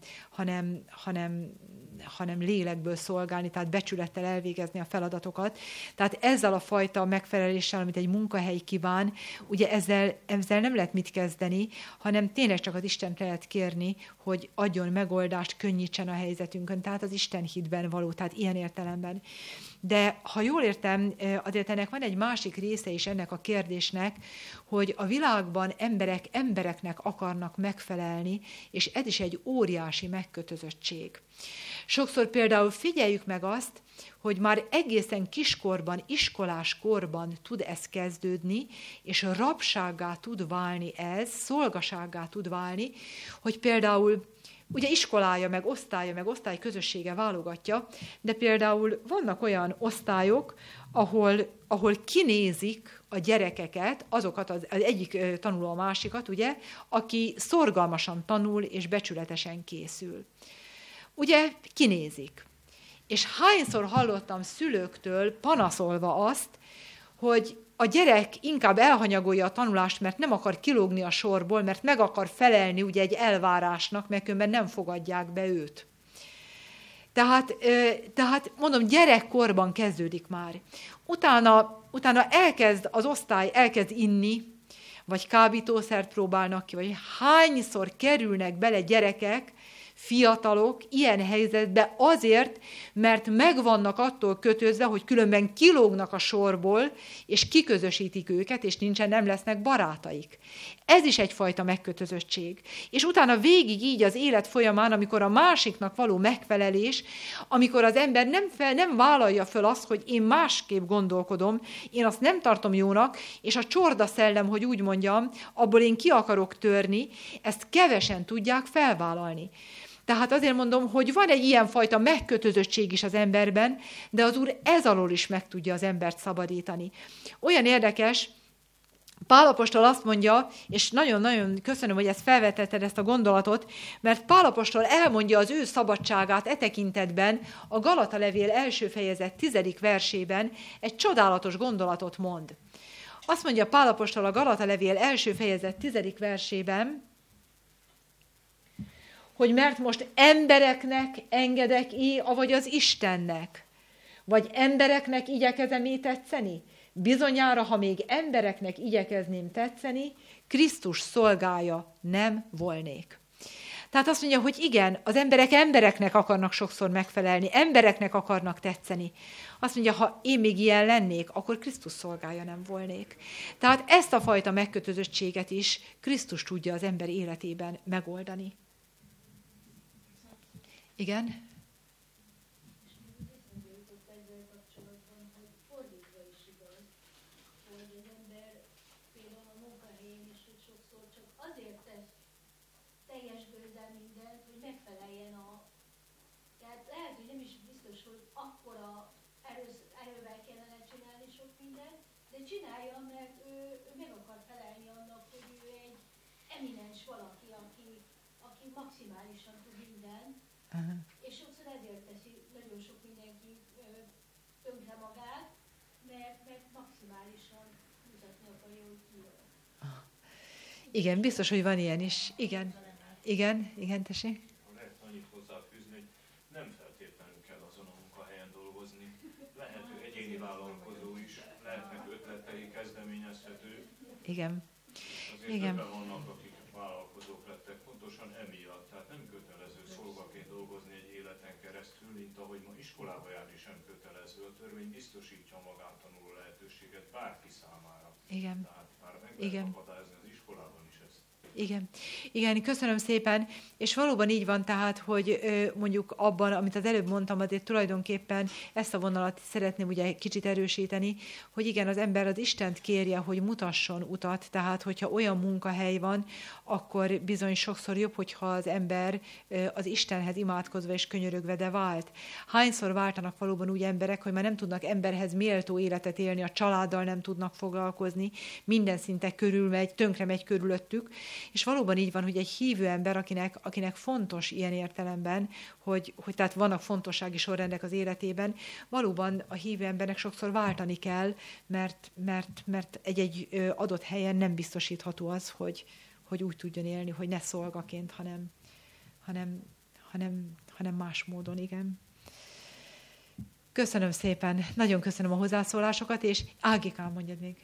hanem lélekből szolgálni, tehát becsülettel elvégezni a feladatokat. Tehát ezzel a fajta megfeleléssel, amit egy munkahely kíván, ugye ezzel nem lehet mit kezdeni, hanem tényleg csak az Istent lehet kérni, hogy adjon megoldást, könnyítsen a helyzetünkön, tehát az Isten hitben való, tehát ilyen értelemben. De ha jól értem, azért ennek van egy másik része is ennek a kérdésnek, hogy a világban embereknek akarnak megfelelni, és ez is egy óriási megkötözöttség. Sokszor például figyeljük meg azt, hogy már egészen kiskorban, iskolás korban tud ez kezdődni, és rabsággá tud válni ez, szolgasággá tud válni, hogy például ugye iskolája, meg osztályközössége válogatja, de például vannak olyan osztályok, ahol kinézik a gyerekeket, azokat az egyik tanuló a másikat, ugye, aki szorgalmasan tanul és becsületesen készül. Ugye kinézik. És hányszor hallottam szülőktől panaszolva azt, hogy a gyerek inkább elhanyagolja a tanulást, mert nem akar kilógni a sorból, mert meg akar felelni ugye egy elvárásnak, mert különben nem fogadják be őt. Tehát mondom, gyerekkorban kezdődik már. Utána az osztály elkezd inni, vagy kábítószert próbálnak ki, vagy hányszor kerülnek bele gyerekek, fiatalok ilyen helyzetbe azért, mert meg vannak attól kötözve, hogy különben kilógnak a sorból, és kiközösítik őket, és nem lesznek barátaik. Ez is egyfajta megkötözöttség. És utána végig így az élet folyamán, amikor a másiknak való megfelelés, amikor az ember nem vállalja föl azt, hogy én másképp gondolkodom, én azt nem tartom jónak, és a csorda szellem, hogy úgy mondjam, abból én ki akarok törni, ezt kevesen tudják felvállalni. Tehát azért mondom, hogy van egy ilyenfajta megkötözöttség is az emberben, de az Úr ez alól is meg tudja az embert szabadítani. Olyan érdekes, Pál apostol azt mondja, és nagyon-nagyon köszönöm, hogy ezt felvetetted, ezt a gondolatot, mert Pál apostol elmondja az ő szabadságát e tekintetben, a Galata levél első fejezet 10. versében egy csodálatos gondolatot mond. Azt mondja Pál apostol a Galata levél első fejezet 10. versében, hogy mert most embereknek engedek-e, avagy az Istennek? Vagy embereknek igyekezem tetszeni? Bizonyára, ha még embereknek igyekezném tetszeni, Krisztus szolgája nem volnék. Tehát azt mondja, hogy igen, az embereknek akarnak sokszor megfelelni, embereknek akarnak tetszeni. Azt mondja, ha én még ilyen lennék, akkor Krisztus szolgája nem volnék. Tehát ezt a fajta megkötözöttséget is Krisztus tudja az ember életében megoldani. Igen? Csinálja, mert ő meg akar felelni annak, hogy ő egy eminens valaki, aki maximálisan tud mindent, és sokszor ezért teszi nagyon sok mindenki tönkre magát, mert maximálisan mutatni akarja, hogy ki van. Igen, biztos, hogy van ilyen is. Igen, tessék. Lehet annyit hozzáfűzni, hogy nem feltétlenül kell azon a munkahelyen dolgozni. Lehet egyéni vállalkozó is, lehetnek ötletei, kezdeményezhető. Igen. Azért többen vannak, akik vállalkozók lettek pontosan emiatt. Tehát nem kötelező szolgaként dolgozni egy életen keresztül, mint ahogy ma iskolába járni sem kötelező. A törvény biztosítja a magántanuló lehetőséget bárki számára. Igen. Tehát már meg lehet akadályozni az iskolában is ezt. Igen, köszönöm szépen, és valóban így van tehát, hogy mondjuk abban, amit az előbb mondtam, azért tulajdonképpen ezt a vonalat szeretném ugye kicsit erősíteni, hogy igen, az ember az Istent kérje, hogy mutasson utat, tehát hogyha olyan munkahely van, akkor bizony sokszor jobb, hogyha az ember az Istenhez imádkozva és könyörögve, de vált. Hányszor váltanak valóban úgy emberek, hogy már nem tudnak emberhez méltó életet élni, a családdal nem tudnak foglalkozni, minden szinte tönkre megy körülöttük, és valóban így van, hogy egy hívő ember, akinek fontos ilyen értelemben, hogy tehát vannak fontossági sorrendek az életében, valóban a hívő embernek sokszor váltani kell, mert egy adott helyen nem biztosítható az, hogy úgy tudjon élni, hogy ne szolgaként, hanem más módon, igen. Köszönöm szépen, nagyon köszönöm a hozzászólásokat, és Ágikám, mondjad még.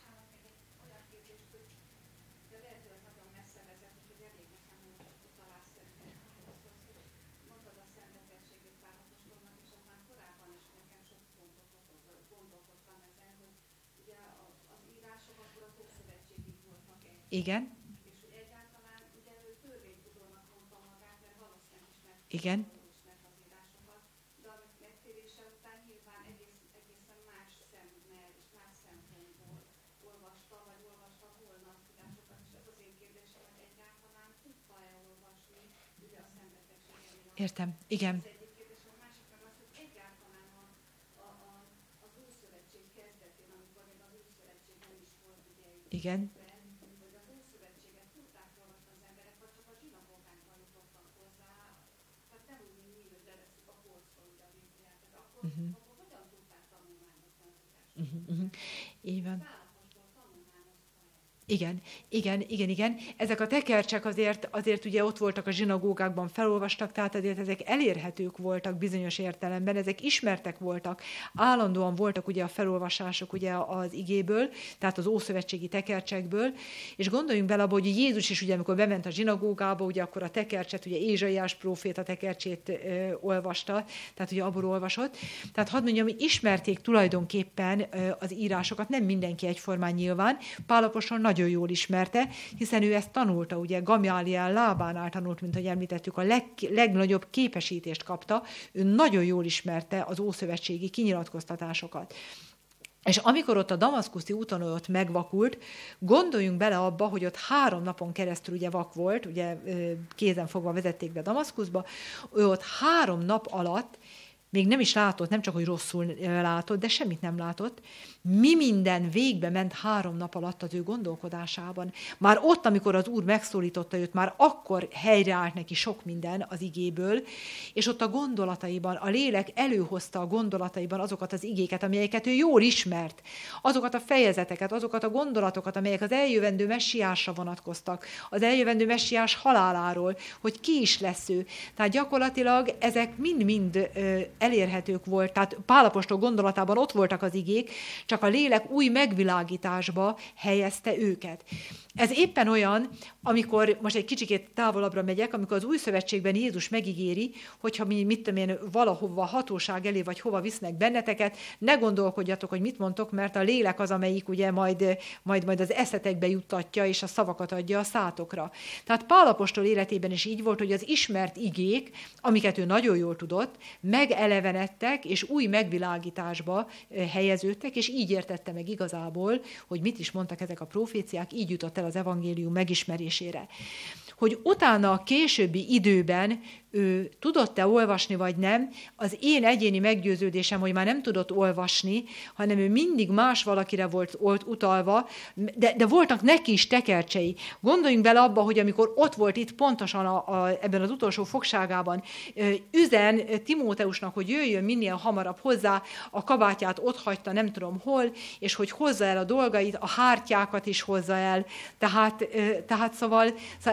Igen. Igen. Értem, igen. Az egyik kérdés, a másik meg az, hogy egyáltalán az Ószövetség kezdetén, amikor még az Ószövetség nem is volt, ugye, Igen. hogy az Ószövetséget tudták olvasni az emberek, vagy csak a zsinagógákban jutottak hozzá, tehát nem úgy, mint mi, hogy leveszünk a polcról ugye a Bibliát, tehát akkor hogyan tudták tanulmányozni az írásokat? Így van. Pálapostól tanulmányozta el. Igen. Ezek a tekercsek azért ugye ott voltak a zsinagógákban, felolvastak, tehát azért ezek elérhetők voltak bizonyos értelemben, ezek ismertek voltak, állandóan voltak ugye a felolvasások ugye az igéből, tehát az ószövetségi tekercsekből, és gondoljunk bele abba, hogy Jézus is ugye, amikor bement a zsinagógába, ugye akkor a tekercset, ugye Ézsaiás próféta tekercsét olvasta, tehát ugye abból olvasott. Tehát hadd mondjam, hogy ismerték tulajdonképpen az írásokat, nem mindenki egyformán nyilván, Pál apostol nagyon jól ismerte, hiszen ő ezt tanulta, ugye Gamaliel lábánál tanult, mint ahogy említettük, a legnagyobb képesítést kapta, ő nagyon jól ismerte az ószövetségi kinyilatkoztatásokat. És amikor ott a damaszkuszi úton ott megvakult, gondoljunk bele abba, hogy ott 3 napon keresztül ugye vak volt, ugye kézen fogva vezették be Damaszkuszba, ő ott 3 nap alatt még nem is látott, nem csak, hogy rosszul látott, de semmit nem látott. Mi minden végbe ment 3 nap alatt az ő gondolkodásában. Már ott, amikor az Úr megszólította őt, már akkor helyreállt neki sok minden az igéből, és ott a gondolataiban, a lélek előhozta a gondolataiban azokat az igéket, amelyeket ő jól ismert, azokat a fejezeteket, azokat a gondolatokat, amelyek az eljövendő messiásra vonatkoztak, az eljövendő messiás haláláról, hogy ki is lesz ő. Tehát gyakorlatilag ezek mind-mind elérhetők volt, tehát Pál apostol gondolatában ott voltak az igék, csak a lélek új megvilágításba helyezte őket. Ez éppen olyan, amikor, most egy kicsikét távolabbra megyek, amikor az új szövetségben Jézus megígéri, hogyha mi, mit tudom én, valahova hatóság elé, vagy hova visznek benneteket, ne gondolkodjatok, hogy mit mondtok, mert a lélek az, amelyik ugye majd az eszetekbe juttatja, és a szavakat adja a szátokra. Tehát Pál apostol életében is így volt, hogy az ismert igék, amiket ő nagyon jól tudott, megelevenedtek, és új megvilágításba helyeződtek, és így értette meg igazából, hogy mit is mondtak ezek a proféciák, így jutott el az evangélium megismerésére. Hogy utána a későbbi időben ő tudott-e olvasni, vagy nem, az én egyéni meggyőződésem, hogy már nem tudott olvasni, hanem ő mindig más valakire volt utalva, de voltak neki is tekercsei. Gondoljunk bele abba, hogy amikor ott volt itt pontosan ebben az utolsó fogságában, üzen Timóteusnak, hogy jöjjön minél hamarabb hozzá, a kabátját ott hagyta, nem tudom hol, és hogy hozza el a dolgait, a hártyákat is hozza el. Tehát szóval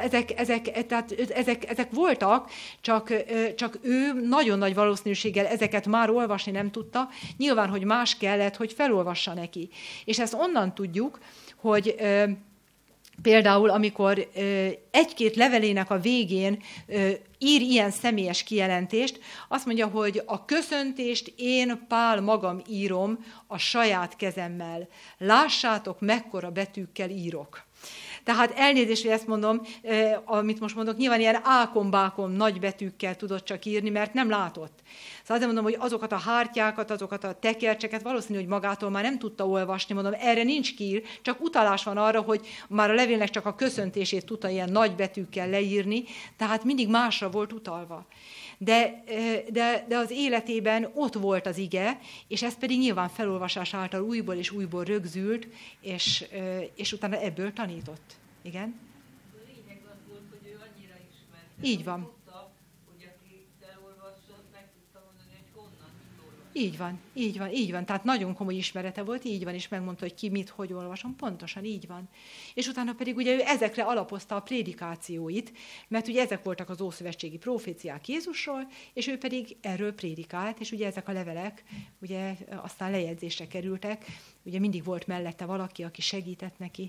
ezek voltak, csak ő nagyon nagy valószínűséggel ezeket már olvasni nem tudta, nyilván, hogy más kellett, hogy felolvassa neki. És ezt onnan tudjuk, hogy például, amikor egy-két levelének a végén ír ilyen személyes kijelentést, azt mondja, hogy a köszöntést én, Pál, magam írom a saját kezemmel. Lássátok, mekkora betűkkel írok. Tehát elnézést, hogy ezt mondom, amit most mondok, nyilván ilyen ákombákom nagy betűkkel tudott csak írni, mert nem látott. Szóval azért mondom, hogy azokat a hártyákat, azokat a tekercseket valószínű, hogy magától már nem tudta olvasni, mondom, erre nincs kiír, csak utalás van arra, hogy már a levélnek csak a köszöntését tudta ilyen nagy betűkkel leírni, tehát mindig másra volt utalva. De az életében ott volt az ige, és ez pedig nyilván felolvasás által újból és újból rögzült, és utána ebből tanított. Igen? A lényeg az volt, hogy ő annyira ismerte. Így van. Tudta, hogy aki felolvasott, meg tudta mondani, hogy honnan, mit olvasott. Így van. Tehát nagyon komoly ismerete volt, így van, és megmondta, hogy ki mit, hogy olvasom. Pontosan így van. És utána pedig ugye ő ezekre alapozta a prédikációit, mert ugye ezek voltak az ószövetségi proféciák Jézusról, és ő pedig erről prédikált, és ugye ezek a levelek ugye aztán lejegyzésre kerültek, ugye mindig volt mellette valaki, aki segített neki.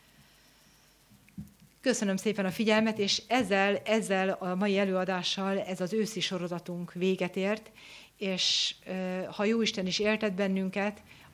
Köszönöm szépen a figyelmet, és ezzel a mai előadással ez az őszi sorozatunk véget ért, és ha Jóisten is éltet bennünket,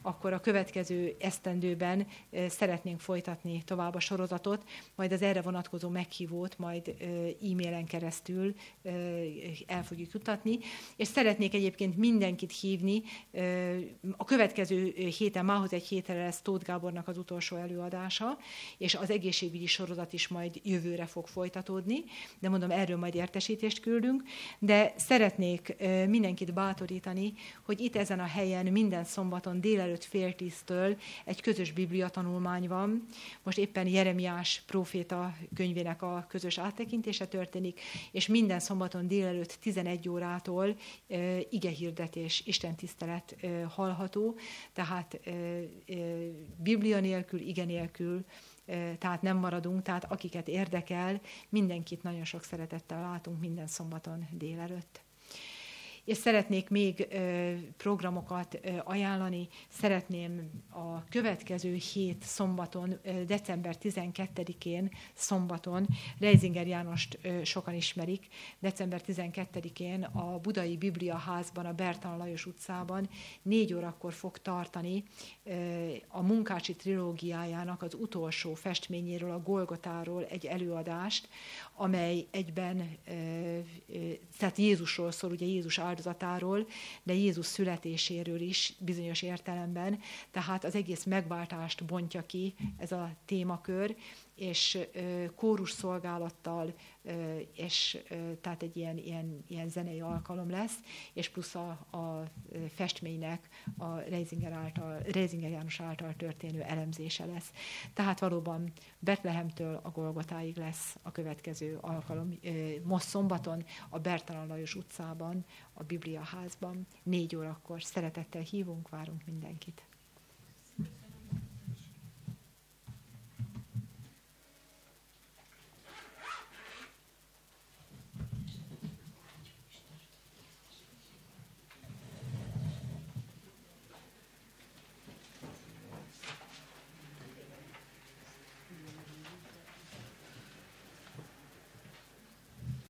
akkor a következő esztendőben szeretnénk folytatni tovább a sorozatot, majd az erre vonatkozó meghívót majd e-mailen keresztül el fogjuk jutatni, és szeretnék egyébként mindenkit hívni. A következő héten, mához egy hétre lesz Tóth Gábornak az utolsó előadása, és az egészségügyi sorozat is majd jövőre fog folytatódni, de mondom, erről majd értesítést küldünk, de szeretnék mindenkit bátorítani, hogy itt ezen a helyen minden szombaton délelőtt 9:30-től egy közös bibliatanulmány van. Most éppen Jeremiás próféta könyvének a közös áttekintése történik, és minden szombaton délelőtt 11 órától igehirdetés, istentisztelet hallható, tehát Biblia nélkül, ige nélkül, tehát nem maradunk, tehát akiket érdekel, mindenkit nagyon sok szeretettel látunk minden szombaton délelőtt. És szeretnék még programokat ajánlani. Szeretném a következő hét szombaton, december 12-én szombaton, Reisinger Jánost sokan ismerik, december 12-én a Budai Bibliaházban, a Bertalan Lajos utcában 4 órakor fog tartani a Munkácsi trilógiájának az utolsó festményéről, a Golgotáról egy előadást, amely egyben, tehát Jézusról szól, ugye Jézus áldozatáról, de Jézus születéséről is bizonyos értelemben, tehát az egész megváltást bontja ki ez a témakör, és kórus szolgálattal, és tehát egy ilyen zenei alkalom lesz, és plusz a festménynek a Reisinger János által történő elemzése lesz. Tehát valóban Betlehemtől a Golgotáig lesz a következő alkalom. Most szombaton a Bertalan Lajos utcában, a Bibliaházban, 4 órakor. Szeretettel hívunk, várunk mindenkit.